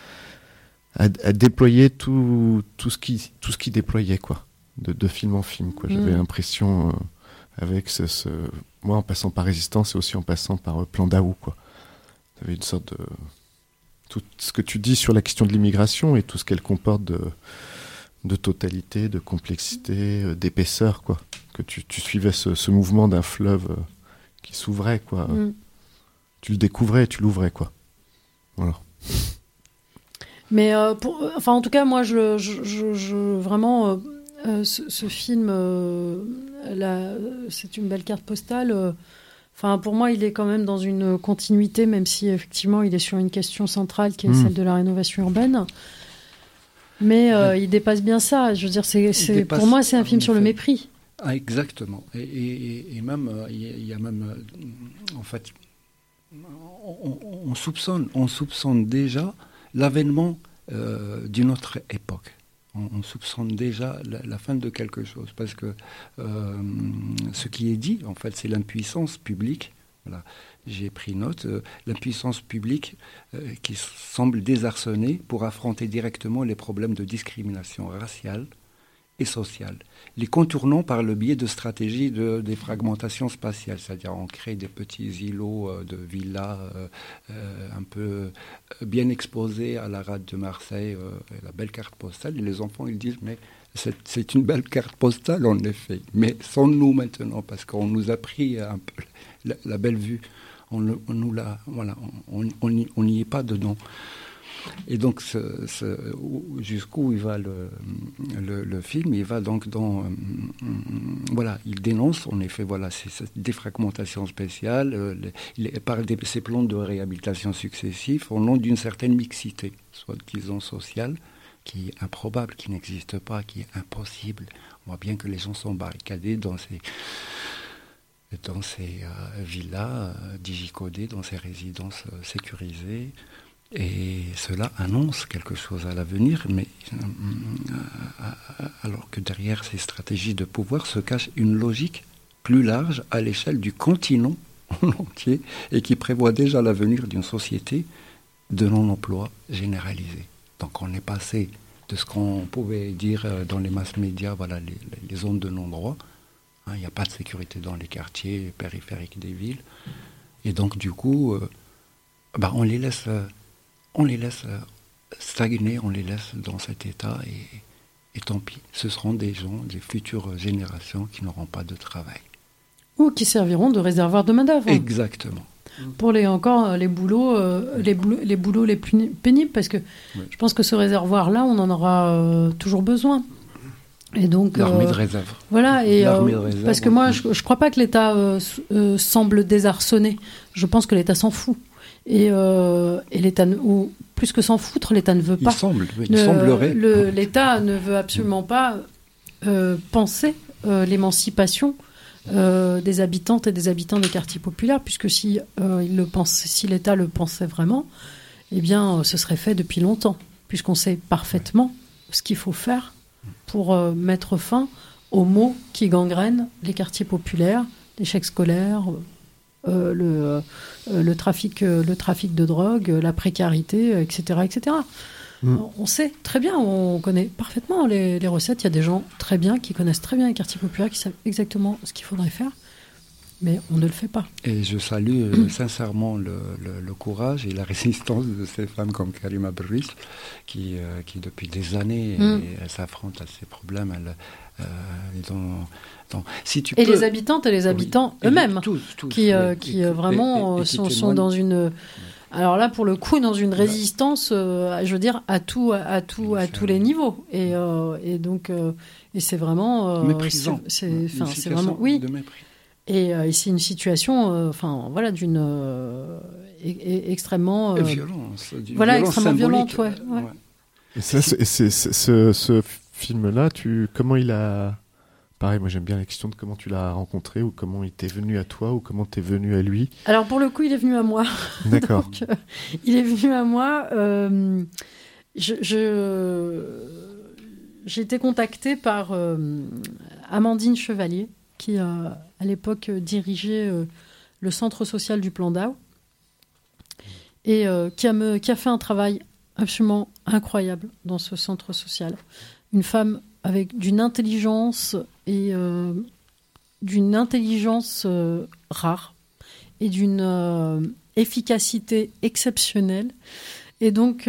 à, à déployer tout, tout, ce qui, tout ce qui déployait, quoi, de, de film en film, quoi. J'avais mm. l'impression, euh, avec ce, ce... Moi, en passant par Résistance et aussi en passant par euh, Plan Daou, quoi. Il y avait une sorte de... Tout ce que tu dis sur la question de l'immigration et tout ce qu'elle comporte de, de totalité, de complexité, euh, d'épaisseur, quoi. Que tu, tu suivais ce, ce mouvement d'un fleuve euh, qui s'ouvrait, quoi. Mm. Tu le découvrais et tu l'ouvrais, quoi. Voilà. Mais, euh, pour, enfin, en tout cas, moi, je, je, je, je vraiment, euh, euh, ce, ce film, euh, là, c'est une belle carte postale. Euh, Enfin, pour moi, il est quand même dans une continuité, même si effectivement, il est sur une question centrale qui est mmh. celle de la rénovation urbaine. Mais euh, il dépasse bien ça. Je veux dire, c'est, c'est, dépasse, pour moi, c'est un film sur le mépris. Ah, exactement. Et, et, et même, il y a même, en fait, on, on soupçonne, on soupçonne déjà l'avènement euh, d'une autre époque. On soupçonne déjà la, la fin de quelque chose, parce que euh, ce qui est dit, en fait, c'est l'impuissance publique. Voilà. J'ai pris note, euh, l'impuissance publique euh, qui semble désarçonnée pour affronter directement les problèmes de discrimination raciale et sociale, les contournant par le biais de stratégies de défragmentation spatiale, c'est-à-dire on crée des petits îlots euh, de villas euh, euh, un peu euh, bien exposés à la rade de Marseille, euh, la belle carte postale, et les enfants ils disent mais c'est, c'est une belle carte postale en effet, mais sans nous maintenant, parce qu'on nous a pris un peu la, la belle vue, on, on nous l'a, voilà, on n'y on, on y est pas dedans. Et donc, ce, ce, jusqu'où il va le, le, le film, il va donc dans... Euh, voilà, il dénonce, en effet, voilà, c'est cette défragmentation spéciale, euh, il parle de ces plans de réhabilitation successifs au nom d'une certaine mixité, soit disons sociale, qui est improbable, qui n'existe pas, qui est impossible. On voit bien que les gens sont barricadés dans ces... dans ces euh, villas euh, digicodées, dans ces résidences euh, sécurisées. Et cela annonce quelque chose à l'avenir, mais euh, alors que derrière ces stratégies de pouvoir se cache une logique plus large à l'échelle du continent entier et qui prévoit déjà l'avenir d'une société de non-emploi généralisé. Donc on est passé de ce qu'on pouvait dire dans les masses médias, voilà, les, les zones de non-droit. Il hein, n'y a pas de sécurité dans les quartiers périphériques des villes. Et donc du coup, euh, bah, on les laisse... Euh, On les laisse stagner, on les laisse dans cet état et, et tant pis. Ce seront des gens, des futures générations qui n'auront pas de travail. Ou qui serviront de réservoir de main-d'œuvre. Exactement. Pour les, encore les boulots, euh, les, boulots, les boulots les plus pénibles, parce que oui. je pense que ce réservoir-là, on en aura euh, toujours besoin. Et donc, l'armée euh, de réserve. Voilà, et, euh, de réserve, parce que moi, je ne crois pas que l'État euh, euh, semble désarçonné. Je pense que l'État s'en fout. Et, euh, et l'État, ou plus que s'en foutre, l'État ne veut pas. Il semble, il ne, semblerait. Le, L'État ne veut absolument pas euh, penser euh, l'émancipation euh, des habitantes et des habitants des quartiers populaires, puisque si, euh, il le pense, si l'État le pensait vraiment, eh bien, ce serait fait depuis longtemps, puisqu'on sait parfaitement ce qu'il faut faire pour euh, mettre fin aux maux qui gangrènent les quartiers populaires, l'échec scolaire. Euh, le, euh, le, trafic, euh, le trafic de drogue, euh, la précarité, euh, et cetera, et cetera. Mm. On sait très bien, on connaît parfaitement les, les recettes. Il y a des gens très bien, qui connaissent très bien les quartiers populaires, qui savent exactement ce qu'il faudrait faire, mais on ne le fait pas. Et je salue euh, sincèrement le, le, le courage et la résistance de ces femmes comme Karima Berris, qui, euh, qui depuis des années, mm. elles s'affrontent à ces problèmes. Elles, euh, ils ont, donc, si tu et peux... les habitantes et les habitants oui. eux-mêmes, tous, tous, qui, euh, oui. qui et, vraiment et, et, et sont, sont dans une... Alors là, pour le coup, dans une résistance, euh, je veux dire, à, tout, à, tout, à tous les niveaux. Et, euh, et donc, euh, et c'est vraiment... Euh, méprisant. C'est, c'est, c'est vraiment... Oui. De mépris. Et, euh, et c'est une situation, enfin, euh, voilà, d'une... Euh, e- extrêmement... Euh, violence. Voilà, violence extrêmement symbolique. violente, ouais. ouais. ouais. Et ça, c'est, c'est, c'est, ce, ce film-là, tu, comment il a... pareil, moi j'aime bien la question de comment tu l'as rencontré, ou comment il t'est venu à toi, ou comment t'es venu à lui. Alors pour le coup, il est venu à moi. D'accord. Donc, euh, il est venu à moi. Euh, je, je, j'ai été contactée par euh, Amandine Chevalier, qui euh, à l'époque dirigeait euh, le centre social du Plan d'Ao, et euh, qui, a me, qui a fait un travail absolument incroyable dans ce centre social. Une femme avec d'une intelligence et euh, d'une intelligence euh, rare et d'une euh, efficacité exceptionnelle, et donc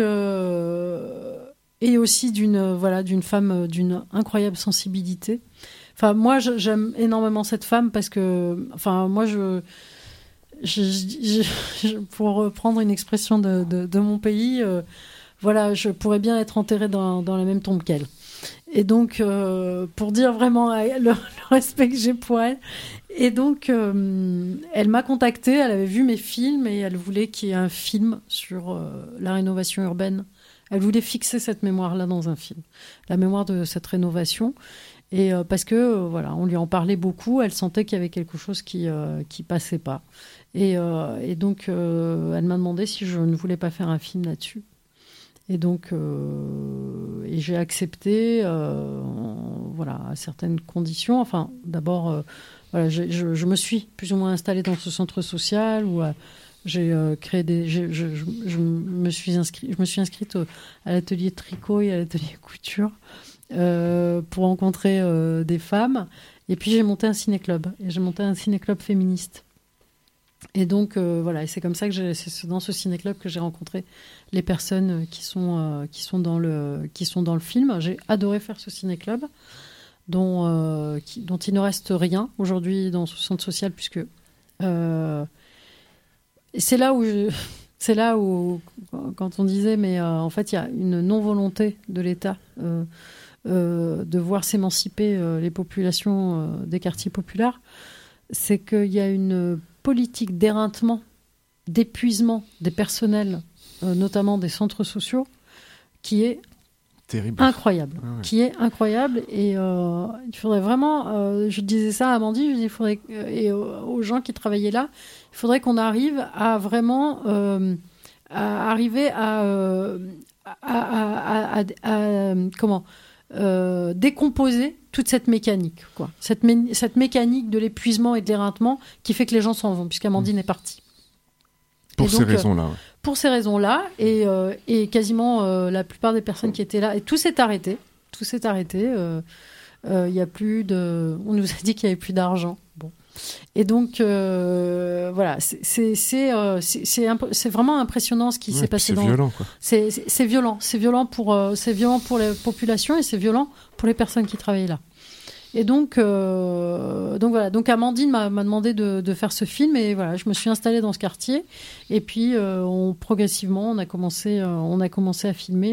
euh, et aussi d'une euh, voilà d'une femme d'une incroyable sensibilité. Enfin, moi, je, j'aime énormément cette femme parce que, enfin, moi, je, je, je, je pour reprendre une expression de, de, de mon pays, euh, voilà, je pourrais bien être enterrée dans, dans la même tombe qu'elle. Et donc, euh, pour dire vraiment le, le respect que j'ai pour elle. Et donc, euh, elle m'a contactée, elle avait vu mes films et elle voulait qu'il y ait un film sur euh, la rénovation urbaine. Elle voulait fixer cette mémoire-là dans un film, la mémoire de cette rénovation. Et euh, parce que, euh, voilà, on lui en parlait beaucoup, elle sentait qu'il y avait quelque chose qui euh, qui passait pas. Et, euh, et donc, euh, elle m'a demandé si je ne voulais pas faire un film là-dessus. Et donc, euh, et j'ai accepté, euh, en, voilà, à certaines conditions. Enfin, d'abord, euh, voilà, je, je, je me suis plus ou moins installée dans ce centre social où euh, j'ai euh, créé des, je, je, je, je me suis inscrite, je me suis inscrite au, à l'atelier tricot et à l'atelier couture euh, pour rencontrer euh, des femmes. Et puis j'ai monté un ciné-club. Et j'ai monté un ciné-club féministe. Et donc, euh, voilà, et c'est comme ça que j'ai, c'est dans ce ciné-club que j'ai rencontré les personnes qui sont, euh, qui sont, dans, le, qui sont dans le film. J'ai adoré faire ce ciné-club, dont, euh, qui, dont il ne reste rien aujourd'hui dans ce centre social, puisque euh, c'est là où, je, c'est là où, quand on disait, mais euh, en fait, il y a une non-volonté de l'État euh, euh, de voir s'émanciper euh, les populations euh, des quartiers populaires, c'est qu'il y a une politique d'éreintement, d'épuisement des personnels, euh, notamment des centres sociaux, qui est terrible, incroyable, ah ouais. qui est incroyable. Et euh, il faudrait vraiment, euh, je disais ça à Amandine, je dis, il faudrait, et aux gens qui travaillaient là, il faudrait qu'on arrive à vraiment, euh, à arriver à, euh, à, à, à, à, à comment, euh, décomposer toute cette mécanique, quoi. Cette, mé- cette mécanique de l'épuisement et de l'éreintement qui fait que les gens s'en vont, puisqu'Amandine mmh. est partie. Pour et ces donc, raisons-là. Ouais. Pour ces raisons-là, et, euh, et quasiment euh, la plupart des personnes qui étaient là, et tout s'est arrêté. Tout s'est arrêté. Il euh, euh, y a plus de. On nous a dit qu'il y avait plus d'argent. Bon. Et donc, euh, voilà, c'est, c'est, c'est, euh, c'est, c'est, imp- c'est vraiment impressionnant ce qui ouais, s'est passé. C'est dans... violent, quoi. C'est, c'est, c'est violent. C'est violent pour, euh, c'est violent pour les populations et c'est violent pour les personnes qui travaillent là. Et donc, euh, donc voilà. Donc Amandine m'a, m'a demandé de, de faire ce film et voilà, je me suis installée dans ce quartier. Et puis, euh, on, progressivement, on a commencé, euh, on a commencé à filmer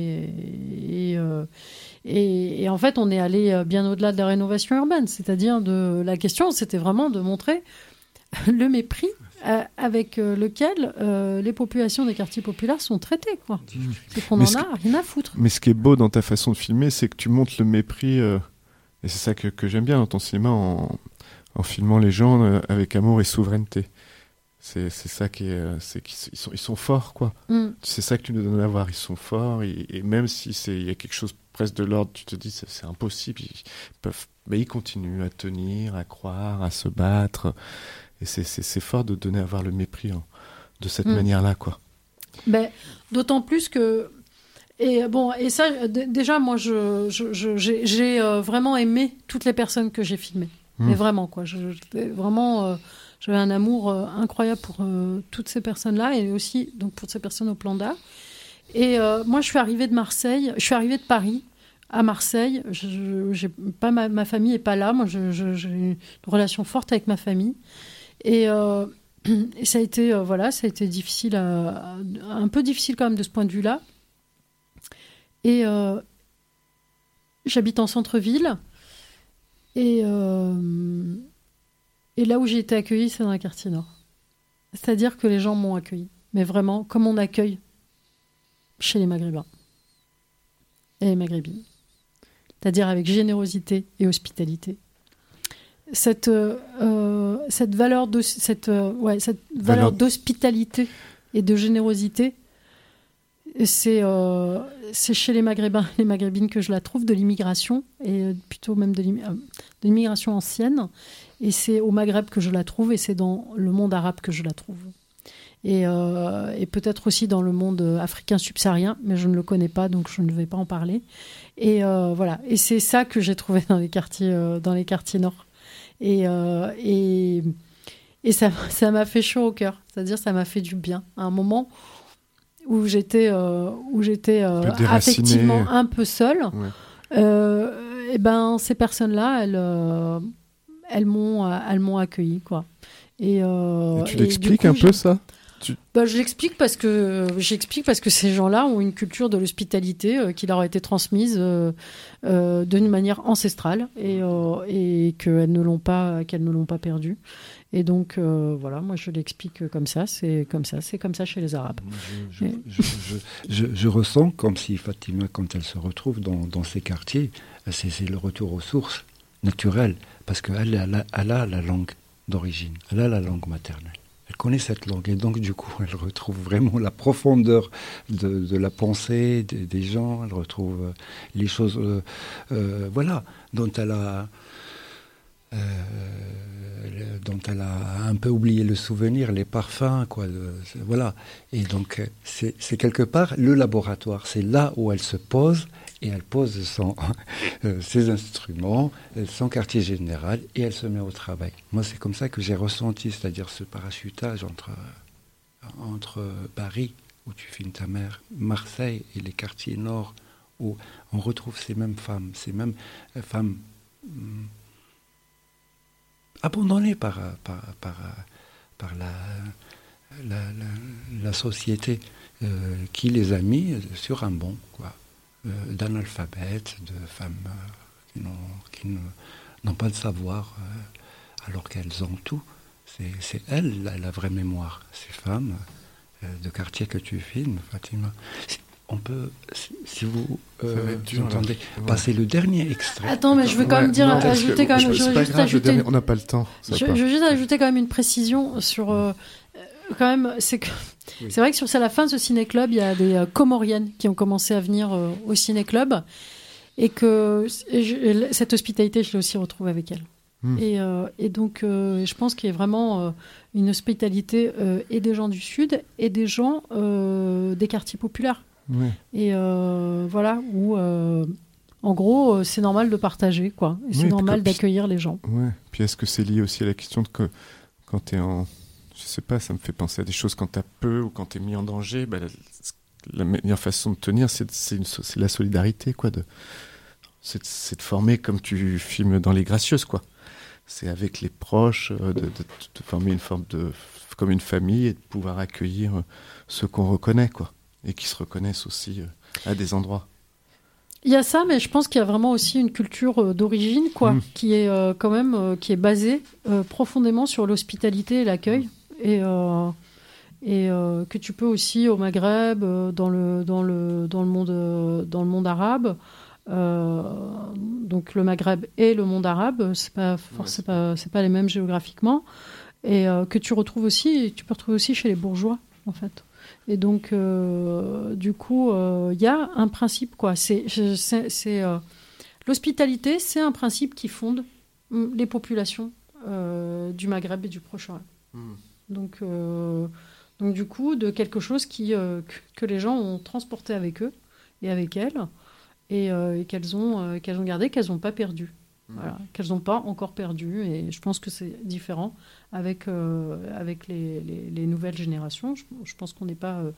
et. et euh, Et, et en fait, on est allé bien au-delà de la rénovation urbaine. C'est-à-dire, de la question, c'était vraiment de montrer le mépris euh, avec lequel euh, les populations des quartiers populaires sont traitées, quoi. C'est qu'on en a rien à foutre. Mais ce qui est beau dans ta façon de filmer, c'est que tu montres le mépris, euh, et c'est ça que, que j'aime bien dans ton cinéma, en, en filmant les gens euh, avec amour et souveraineté. C'est, c'est ça qui est, c'est qu'ils sont, ils sont forts, quoi. Mm. C'est ça que tu nous donnes à voir. Ils sont forts, et, et même si c'est, il y a quelque chose presque de l'ordre, tu te dis c'est, c'est impossible. Ils peuvent, mais ils continuent à tenir, à croire, à se battre. Et c'est, c'est, c'est fort de donner à voir le mépris hein, de cette mm. manière-là, quoi. Ben, d'autant plus que et bon et ça d- déjà moi je, je, je j'ai, j'ai euh, vraiment aimé toutes les personnes que j'ai filmées. Mm. Mais vraiment quoi. Je, je, vraiment. Euh, J'avais un amour euh, incroyable pour euh, toutes ces personnes-là et aussi donc pour ces personnes au Plan d'Ao. Et euh, moi, je suis arrivée de Marseille, je suis arrivée de Paris à Marseille. Je, je, j'ai pas ma, ma famille est pas là. Moi, je, je, j'ai une relation forte avec ma famille. Et, euh, et ça a été euh, voilà, ça a été difficile, à, à, un peu difficile quand même de ce point de vue-là. Et euh, j'habite en centre-ville et euh, Et là où j'ai été accueillie, c'est dans le quartier nord. C'est-à-dire que les gens m'ont accueillie. Mais vraiment, comme on accueille chez les Maghrébins et les Maghrébines. C'est-à-dire avec générosité et hospitalité. cette, euh, cette valeur, de, cette, euh, ouais, cette valeur, valeur d'hospitalité et de générosité, c'est, euh, c'est chez les Maghrébins, les Maghrébines que je la trouve, de l'immigration, et plutôt même de, l'im- de l'immigration ancienne. Et c'est au Maghreb que je la trouve, et c'est dans le monde arabe que je la trouve. Et, euh, et peut-être aussi dans le monde africain subsaharien, mais je ne le connais pas, donc je ne vais pas en parler. Et euh, voilà. Et c'est ça que j'ai trouvé dans les quartiers, euh, dans les quartiers nord. Et, euh, et, et ça, ça m'a fait chaud au cœur. C'est-à-dire, ça m'a fait du bien. À un moment où j'étais, euh, où j'étais euh, affectivement un peu seule, ouais. euh, et ben, ces personnes-là, elles, euh, elles, m'ont, elles m'ont accueillie, quoi. Et, euh, et tu l'expliques et coup, un peu, ça tu... bah, je l'explique parce que j'explique parce que ces gens-là ont une culture de l'hospitalité euh, qui leur a été transmise euh, euh, d'une manière ancestrale et, euh, et qu'elles ne l'ont pas qu'elles ne l'ont pas perdue. Et donc euh, voilà, moi je l'explique comme ça, c'est comme ça, c'est comme ça chez les Arabes. Je, je, je, je, je, je ressens comme si Fatima, quand elle se retrouve dans, dans ces quartiers, c'est, c'est le retour aux sources naturelles, parce qu'elle elle a, elle a la langue d'origine, elle a la langue maternelle. Elle connaît cette langue et donc du coup elle retrouve vraiment la profondeur de, de la pensée des, des gens, elle retrouve les choses euh, euh, voilà, dont elle a euh, dont elle a un peu oublié le souvenir, les parfums, quoi, de, voilà. Et donc c'est, c'est quelque part le laboratoire, c'est là où elle se pose et elle pose son, euh, ses instruments, son quartier général, et elle se met au travail. Moi, c'est comme ça que j'ai ressenti, c'est-à-dire ce parachutage entre, entre Paris, où tu filmes ta mère, Marseille et les quartiers nord, où on retrouve ces mêmes femmes, ces mêmes femmes hum, abandonnées par, par, par, par la, la, la, la société euh, qui les a mis sur un banc, quoi. D'analphabètes, de femmes euh, qui, n'ont, qui ne, n'ont pas de savoir, euh, alors qu'elles ont tout. C'est, c'est elles, la, la vraie mémoire. Ces femmes euh, de quartier que tu filmes, Fatima. Si, on peut, si, si vous euh, dur, entendez, ouais. passer le dernier extrait. Attends, mais je veux quand même ouais, dire, non, ajouter quand même... Je, je, je, juste ajouter dernier, on n'a pas le temps. Je, je veux juste ajouter quand même une précision sur... Euh, quand même, c'est que... Oui. C'est vrai que sur c'est la fin de ce ciné-club, il y a des euh, Comoriennes qui ont commencé à venir euh, au ciné-club et que et je, cette hospitalité, je l'ai aussi retrouvée avec elles. Mmh. Et, euh, et donc, euh, je pense qu'il y a vraiment euh, une hospitalité euh, et des gens du Sud et des gens euh, des quartiers populaires. Oui. Et euh, voilà, où, euh, en gros, c'est normal de partager, quoi. Et c'est oui, normal d'accueillir les gens. Ouais. Puis est-ce que c'est lié aussi à la question de que quand tu es en... Je sais pas, ça me fait penser à des choses quand t'as peu ou quand t'es mis en danger. Bah, la, la meilleure façon de tenir, c'est, c'est, une, c'est la solidarité, quoi. De, c'est, c'est de former comme tu filmes dans Les Gracieuses, quoi. C'est avec les proches, de, de, de, de former une forme de, comme une famille et de pouvoir accueillir ceux qu'on reconnaît, quoi, et qui se reconnaissent aussi à des endroits. Il y a ça, mais je pense qu'il y a vraiment aussi une culture euh, d'origine, quoi, mmh. qui est euh, quand même euh, qui est basée euh, profondément sur l'hospitalité et l'accueil. Et, euh, et euh, que tu peux aussi au Maghreb, euh, dans, le, dans, le, dans, le monde, euh, dans le monde arabe, euh, donc le Maghreb et le monde arabe, c'est pas, forc- c'est pas, c'est pas les mêmes géographiquement, et euh, que tu retrouves aussi, tu peux retrouver aussi chez les bourgeois, en fait. Et donc, euh, du coup, il euh, y a un principe, quoi. C'est, c'est, c'est, euh, l'hospitalité, c'est un principe qui fonde les populations euh, du Maghreb et du Proche-Orient. Mmh. Donc, euh, donc, du coup, de quelque chose qui, euh, que, que les gens ont transporté avec eux et avec elles, et, euh, et qu'elles, ont, euh, qu'elles ont gardé, qu'elles n'ont pas perdu. Mmh. Voilà, qu'elles n'ont pas encore perdu. Et je pense que c'est différent avec, euh, avec les, les, les nouvelles générations. Je, je pense qu'on n'est pas... Euh,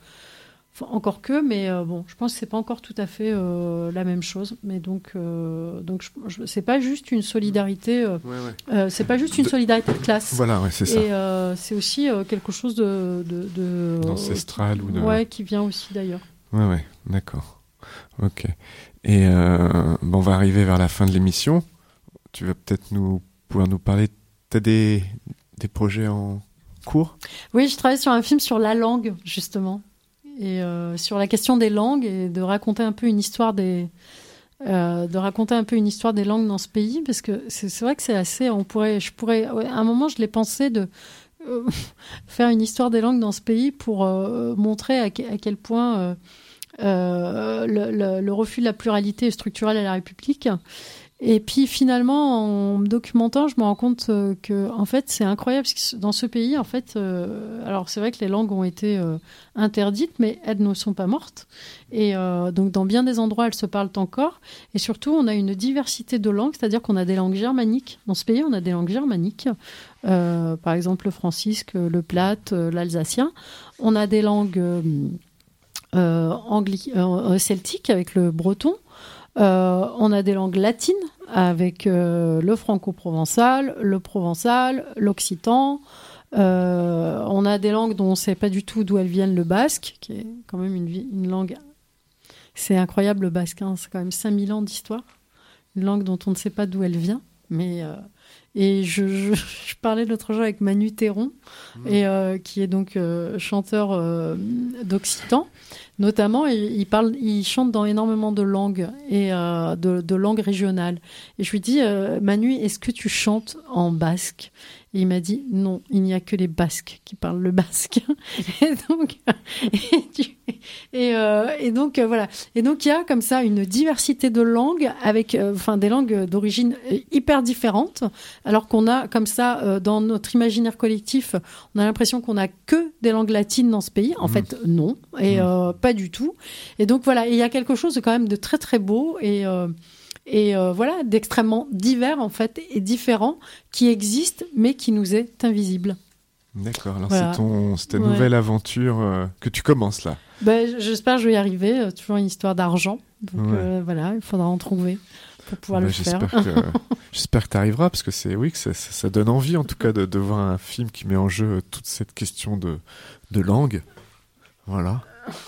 encore que, mais euh, bon, je pense que c'est pas encore tout à fait euh, la même chose. Mais donc, euh, donc, je, je, c'est pas juste une solidarité. Euh, ouais, ouais. Euh, c'est pas juste une solidarité de classe. Voilà, ouais, c'est ça. Et euh, c'est aussi euh, quelque chose de, de, de d'ancestral euh, ou de. Ouais, qui vient aussi d'ailleurs. Ouais, ouais, d'accord. Ok. Et euh, bon, on va arriver vers la fin de l'émission. Tu vas peut-être nous pouvoir nous parler. T'as des des projets en cours ? Oui, je travaille sur un film sur la langue justement. Et euh, sur la question des langues et de raconter un peu une histoire des, euh, de raconter un peu une histoire des langues dans ce pays, parce que c'est, c'est vrai que c'est assez. On pourrait, je pourrais, à un moment, je l'ai pensé de euh, faire une histoire des langues dans ce pays pour euh, montrer à, que, à quel point euh, euh, le, le, le refus de la pluralité structurelle à la République. Et puis finalement, en me documentant, je me rends compte euh, que en fait, c'est incroyable parce que dans ce pays, en fait, euh, alors c'est vrai que les langues ont été euh, interdites, mais elles ne sont pas mortes. Et euh, donc, dans bien des endroits, elles se parlent encore. Et surtout, on a une diversité de langues, c'est-à-dire qu'on a des langues germaniques. Dans ce pays, on a des langues germaniques, euh, par exemple le francusque, le plate, euh, l'alsacien. On a des langues euh, euh, angli- euh, celtiques avec le breton. Euh, on a des langues latines avec euh, le franco-provençal, le provençal, l'occitan. Euh, on a des langues dont on ne sait pas du tout d'où elles viennent, le basque, qui est quand même une, une langue... C'est incroyable le basque, hein, c'est quand même cinq mille ans d'histoire. Une langue dont on ne sait pas d'où elle vient. Mais, euh, et je, je, je parlais l'autre jour avec Manu Théron, mmh. et, euh, qui est donc euh, chanteur euh, d'occitan. Notamment, il, il, parle, il chante dans énormément de langues, et euh, de, de langues régionales. Et je lui dis, euh, Manu, est-ce que tu chantes en basque ? Et il m'a dit, non, il n'y a que les Basques qui parlent le basque. Et donc, et, tu, et, euh, et donc euh, voilà. Et donc, il y a comme ça une diversité de langues, avec euh, enfin, des langues d'origine hyper différentes, alors qu'on a comme ça, euh, dans notre imaginaire collectif, on a l'impression qu'on n'a que des langues latines dans ce pays. En mmh. fait, non. Et mmh. euh, pas du tout. Et donc, voilà. Et il y a quelque chose de quand même de très, très beau et... Euh, Et euh, voilà, d'extrêmement divers en fait et différents, qui existent mais qui nous est invisible. D'accord, alors voilà. c'est, ton, c'est ta ouais. nouvelle aventure euh, que tu commences là. Ben, j'espère que je vais y arriver, euh, toujours une histoire d'argent, donc ouais. euh, voilà, il faudra en trouver pour pouvoir ben, le j'espère faire. Que, j'espère que tu arriveras, parce que c'est, oui, que ça, ça, ça donne envie en tout cas de, de voir un film qui met en jeu toute cette question de, de langue. Voilà,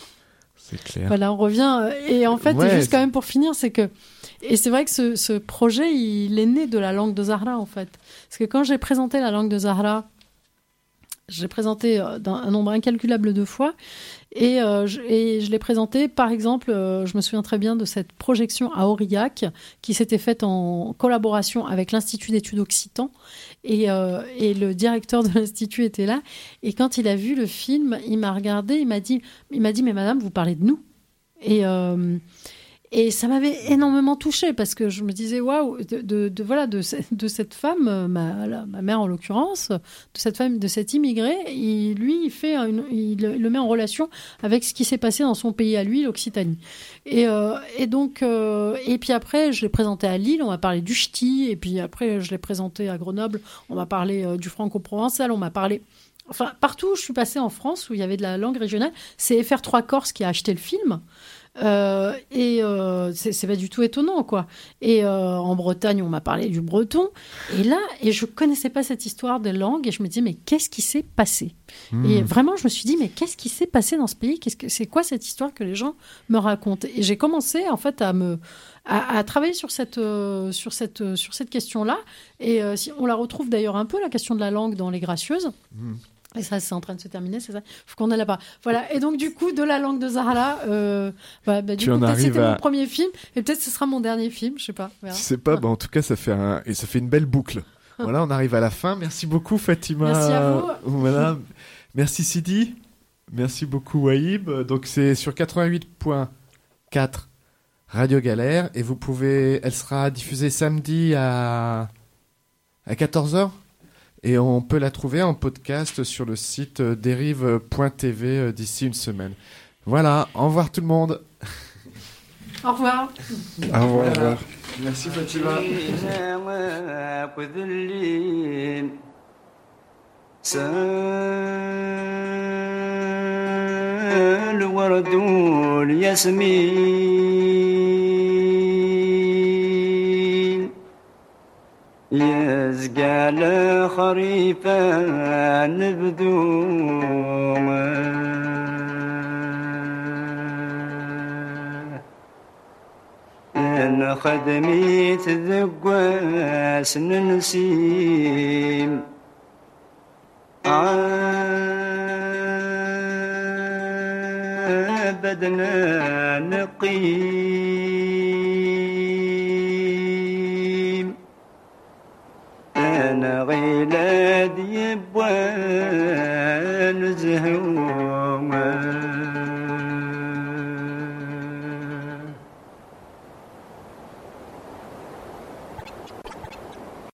c'est clair. Voilà, on revient, et en fait, ouais, juste quand même pour finir, c'est que et c'est vrai que ce, ce projet, il est né de la langue de Zahra, en fait. Parce que quand j'ai présenté la langue de Zahra, je l'ai présenté un nombre incalculable de fois. Et, euh, je, et je l'ai présenté, par exemple, euh, je me souviens très bien de cette projection à Aurillac, qui s'était faite en collaboration avec l'Institut d'études occitan. Et, euh, et le directeur de l'Institut était là. Et quand il a vu le film, il m'a regardé, il m'a dit, il m'a dit mais madame, vous parlez de nous. Et... Euh, Et ça m'avait énormément touchée, parce que je me disais, waouh, de, de, de, voilà, de, de cette femme, ma, la, ma mère en l'occurrence, de cette femme, de cet immigré, il, lui, il, fait une, il, il le met en relation avec ce qui s'est passé dans son pays à lui, l'Occitanie. Et, euh, et donc, euh, et puis après, je l'ai présenté à Lille, on m'a parlé du ch'ti, et puis après, je l'ai présenté à Grenoble, on m'a parlé euh, du franco-provençal, on m'a parlé... Enfin, partout où je suis passée en France, où il y avait de la langue régionale, c'est F R trois Corse qui a acheté le film. Euh, et euh, c'est, c'est pas du tout étonnant, quoi. Et euh, en Bretagne, on m'a parlé du breton. Et là, et je connaissais pas cette histoire des langues, et je me disais, mais qu'est-ce qui s'est passé ? Mmh. Et vraiment, je me suis dit, mais qu'est-ce qui s'est passé dans ce pays ? Qu'est-ce que, c'est quoi cette histoire que les gens me racontent ? Et j'ai commencé, en fait, à me... À, à travailler sur cette, euh, sur cette, euh, sur cette question-là. Et euh, si, on la retrouve d'ailleurs un peu, la question de la langue, dans Les Gracieuses. Mmh. Et ça, c'est en train de se terminer, c'est ça ? Il faut qu'on aille là-bas. Voilà. Et donc, du coup, de la langue de Zahra, euh, bah, bah, du tu coup, peut-être c'était à... mon premier film, et peut-être ce sera mon dernier film, je sais pas. Je sais pas, bah, en tout cas, ça fait, un... et ça fait une belle boucle. Voilà, on arrive à la fin. Merci beaucoup, Fatima. Merci à vous. Voilà. Merci, Sidi. Merci beaucoup, Wahib. Donc, c'est sur quatre-vingt-huit virgule quatre Radio Galère, et vous pouvez, elle sera diffusée samedi à, à quatorze heures. Et on peut la trouver en podcast sur le site dérive point t v d'ici une semaine. Voilà, au revoir tout le monde. Au revoir. Au revoir. Au revoir. Merci Fatima. يزقى لخريفا نبدوما إن خدمي تذقواس ننسيم عابدنا نقيم وجه